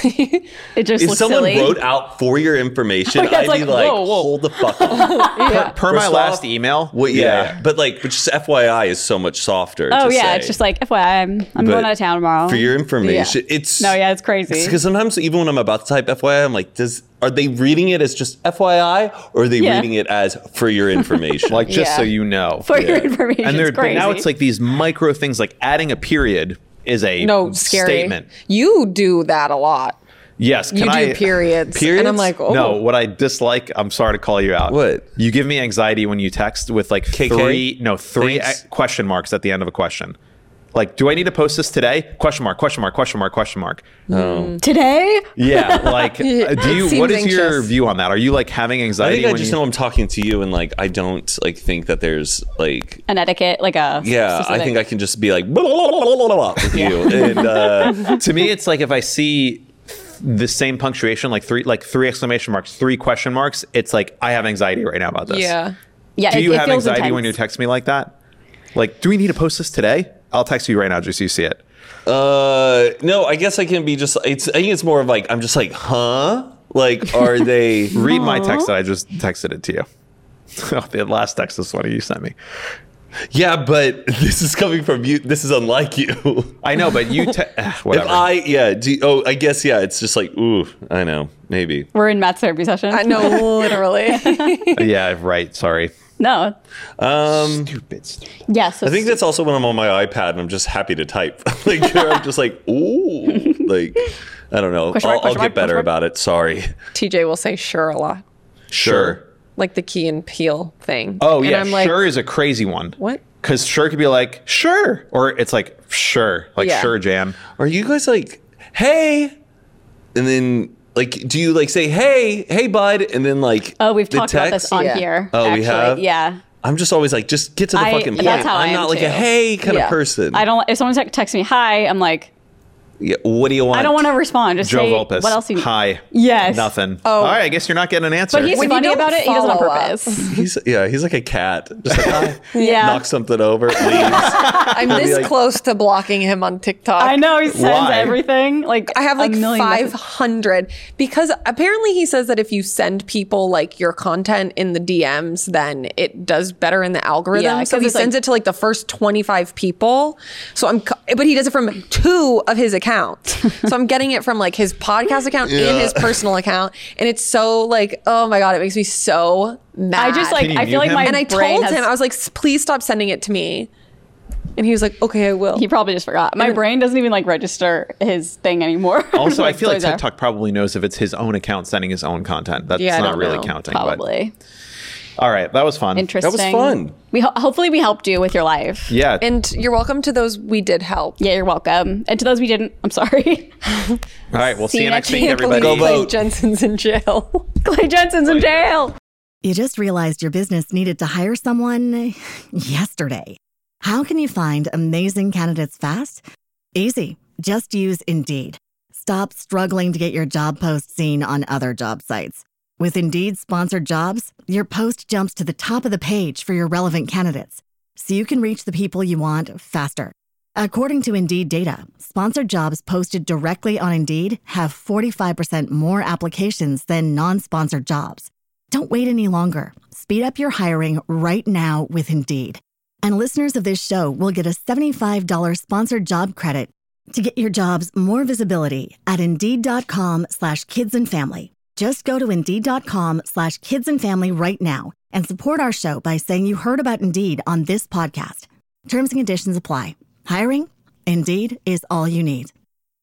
It just If looks someone silly. wrote out for your information, Oh, yeah, I'd it's be like, like, whoa, whoa. hold the fuck up. per my First last off, email. Well, yeah, but like, but just F Y I is so much softer. Oh to yeah, say. it's just like F Y I, I'm, I'm But going out of town tomorrow. For your information, it's No, yeah, it's crazy. Because sometimes even when I'm about to type F Y I, I'm like, does are they reading it as just F Y I or are they Yeah. reading it as for your information? Like just Yeah. so you know. For your Yeah. information, and they're, it's crazy. but now it's like these micro things, like adding a period is a No, scary. statement. You do that a lot. Yes, You can do I? periods. Periods? And I'm like, oh. No, what I dislike, I'm sorry to call you out. What? You give me anxiety when you text with like K K? three, no, three Thanks. uh, question marks at the end of a question. Like, do I need to post this today? Question mark, question mark, question mark, question mark. today. Yeah, like, uh, do you? Seems What is your anxious. view on that? Are you like having I anxiety? think I when just you, know I'm talking to you, and like I don't like think that there's like An etiquette, like a yeah. I specific- think I can just be like blah, blah, blah, blah, blah, blah, with you, and uh, to me, it's like if I see the same punctuation, like three, like three exclamation marks, three question marks, it's like I have anxiety right now about this. Yeah. yeah. Do it, you it have feels anxiety intense. when you text me like that? Like, do we need to post this today? I'll text you right now just so you see it. uh, no, I guess I can be just. It's I think it's more of like I'm just like huh. Like, are they? Read my text that I just texted it to you. Oh, the last text is funny you sent me. Yeah, but this is coming from you. This is unlike you. I know, but you te- eh, If whatever. I, yeah, do, oh, I guess, yeah, it's just like, ooh, I know, maybe. We're in Matt's therapy session. I know, literally. yeah, right. Sorry. No. Um, Stupid. Yeah. So I think that's also when I'm on my iPad and I'm just happy to type. Like, I'm just like, ooh, like, I don't know. Question I'll, mark, I'll question mark, get better question mark. about it. Sorry. T J will say sure a lot. Sure. Like the Key and Peele thing. Oh, And yeah. I'm like, Sure is a crazy one. what? Because sure could be like, sure. Or it's like, sure. Like, Yeah. sure, Jan. Are you guys like, hey, and then like, do you like say, hey, hey, bud, and then like, Oh, we've the talked about text? this on Yeah. here. Oh, we actually. have? Yeah. I'm just always like, just get to the I- fucking point. that's how I I'm am not like too. a hey kind Yeah. of person. I don't. If someone te- texts me hi, I'm like, Yeah, what do you want? I don't want to respond. Just Joe say Volpus. what else you. Hi. Yes. Nothing. Oh. All right. I guess you're not getting an answer. But he's When you funny don't about it. He does it on follow up. purpose. He's yeah, he's like a cat. Just like hi. Yeah. Knock something over, leaves. I'm this like- close to blocking him on TikTok. I know he sends Why? everything. Like I have a like million five messages. hundred because apparently he says that if you send people like your content in the D Ms, then it does better in the algorithm. Yeah, so 'cause he it's like- sends it to like the first twenty-five people. So I'm, co- but he does it from two of his accounts. So I'm getting it from like his podcast account and his personal account, and it's so like, oh my god, it makes me so mad. I just like. Can you I mute feel like him? my and I brain told has, him, I was like, "S- please stop sending it to me. And he was like, okay, I will. He probably just forgot. My brain doesn't even like register his thing anymore. Also, I feel like so he's TikTok probably knows if it's his own account sending his own content. That's Yeah, I not don't really know. counting. probably But, all right. That was fun. interesting. fun. We ho- hopefully we helped you with your life. Yeah. And you're welcome to those we did help. Yeah, you're welcome. And to those we didn't, I'm sorry. all right. We'll see, See you you next next week, week. everybody. Go Clay vote. Jensen's in jail. Clay Jensen's in jail. You just realized your business needed to hire someone yesterday. How can you find amazing candidates fast? Easy. Just use Indeed. Stop struggling to get your job post seen on other job sites. With Indeed sponsored jobs, your post jumps to the top of the page for your relevant candidates, so you can reach the people you want faster. According to Indeed data, sponsored jobs posted directly on Indeed have forty-five percent more applications than non-sponsored jobs. Don't wait any longer. Speed up your hiring right now with Indeed. And listeners of this show will get a seventy-five dollars sponsored job credit to get your jobs more visibility at Indeed.com slash kids and family. Just go to Indeed.com slash kids and family right now and support our show by saying you heard about Indeed on this podcast. Terms and conditions apply. Hiring? Indeed is all you need.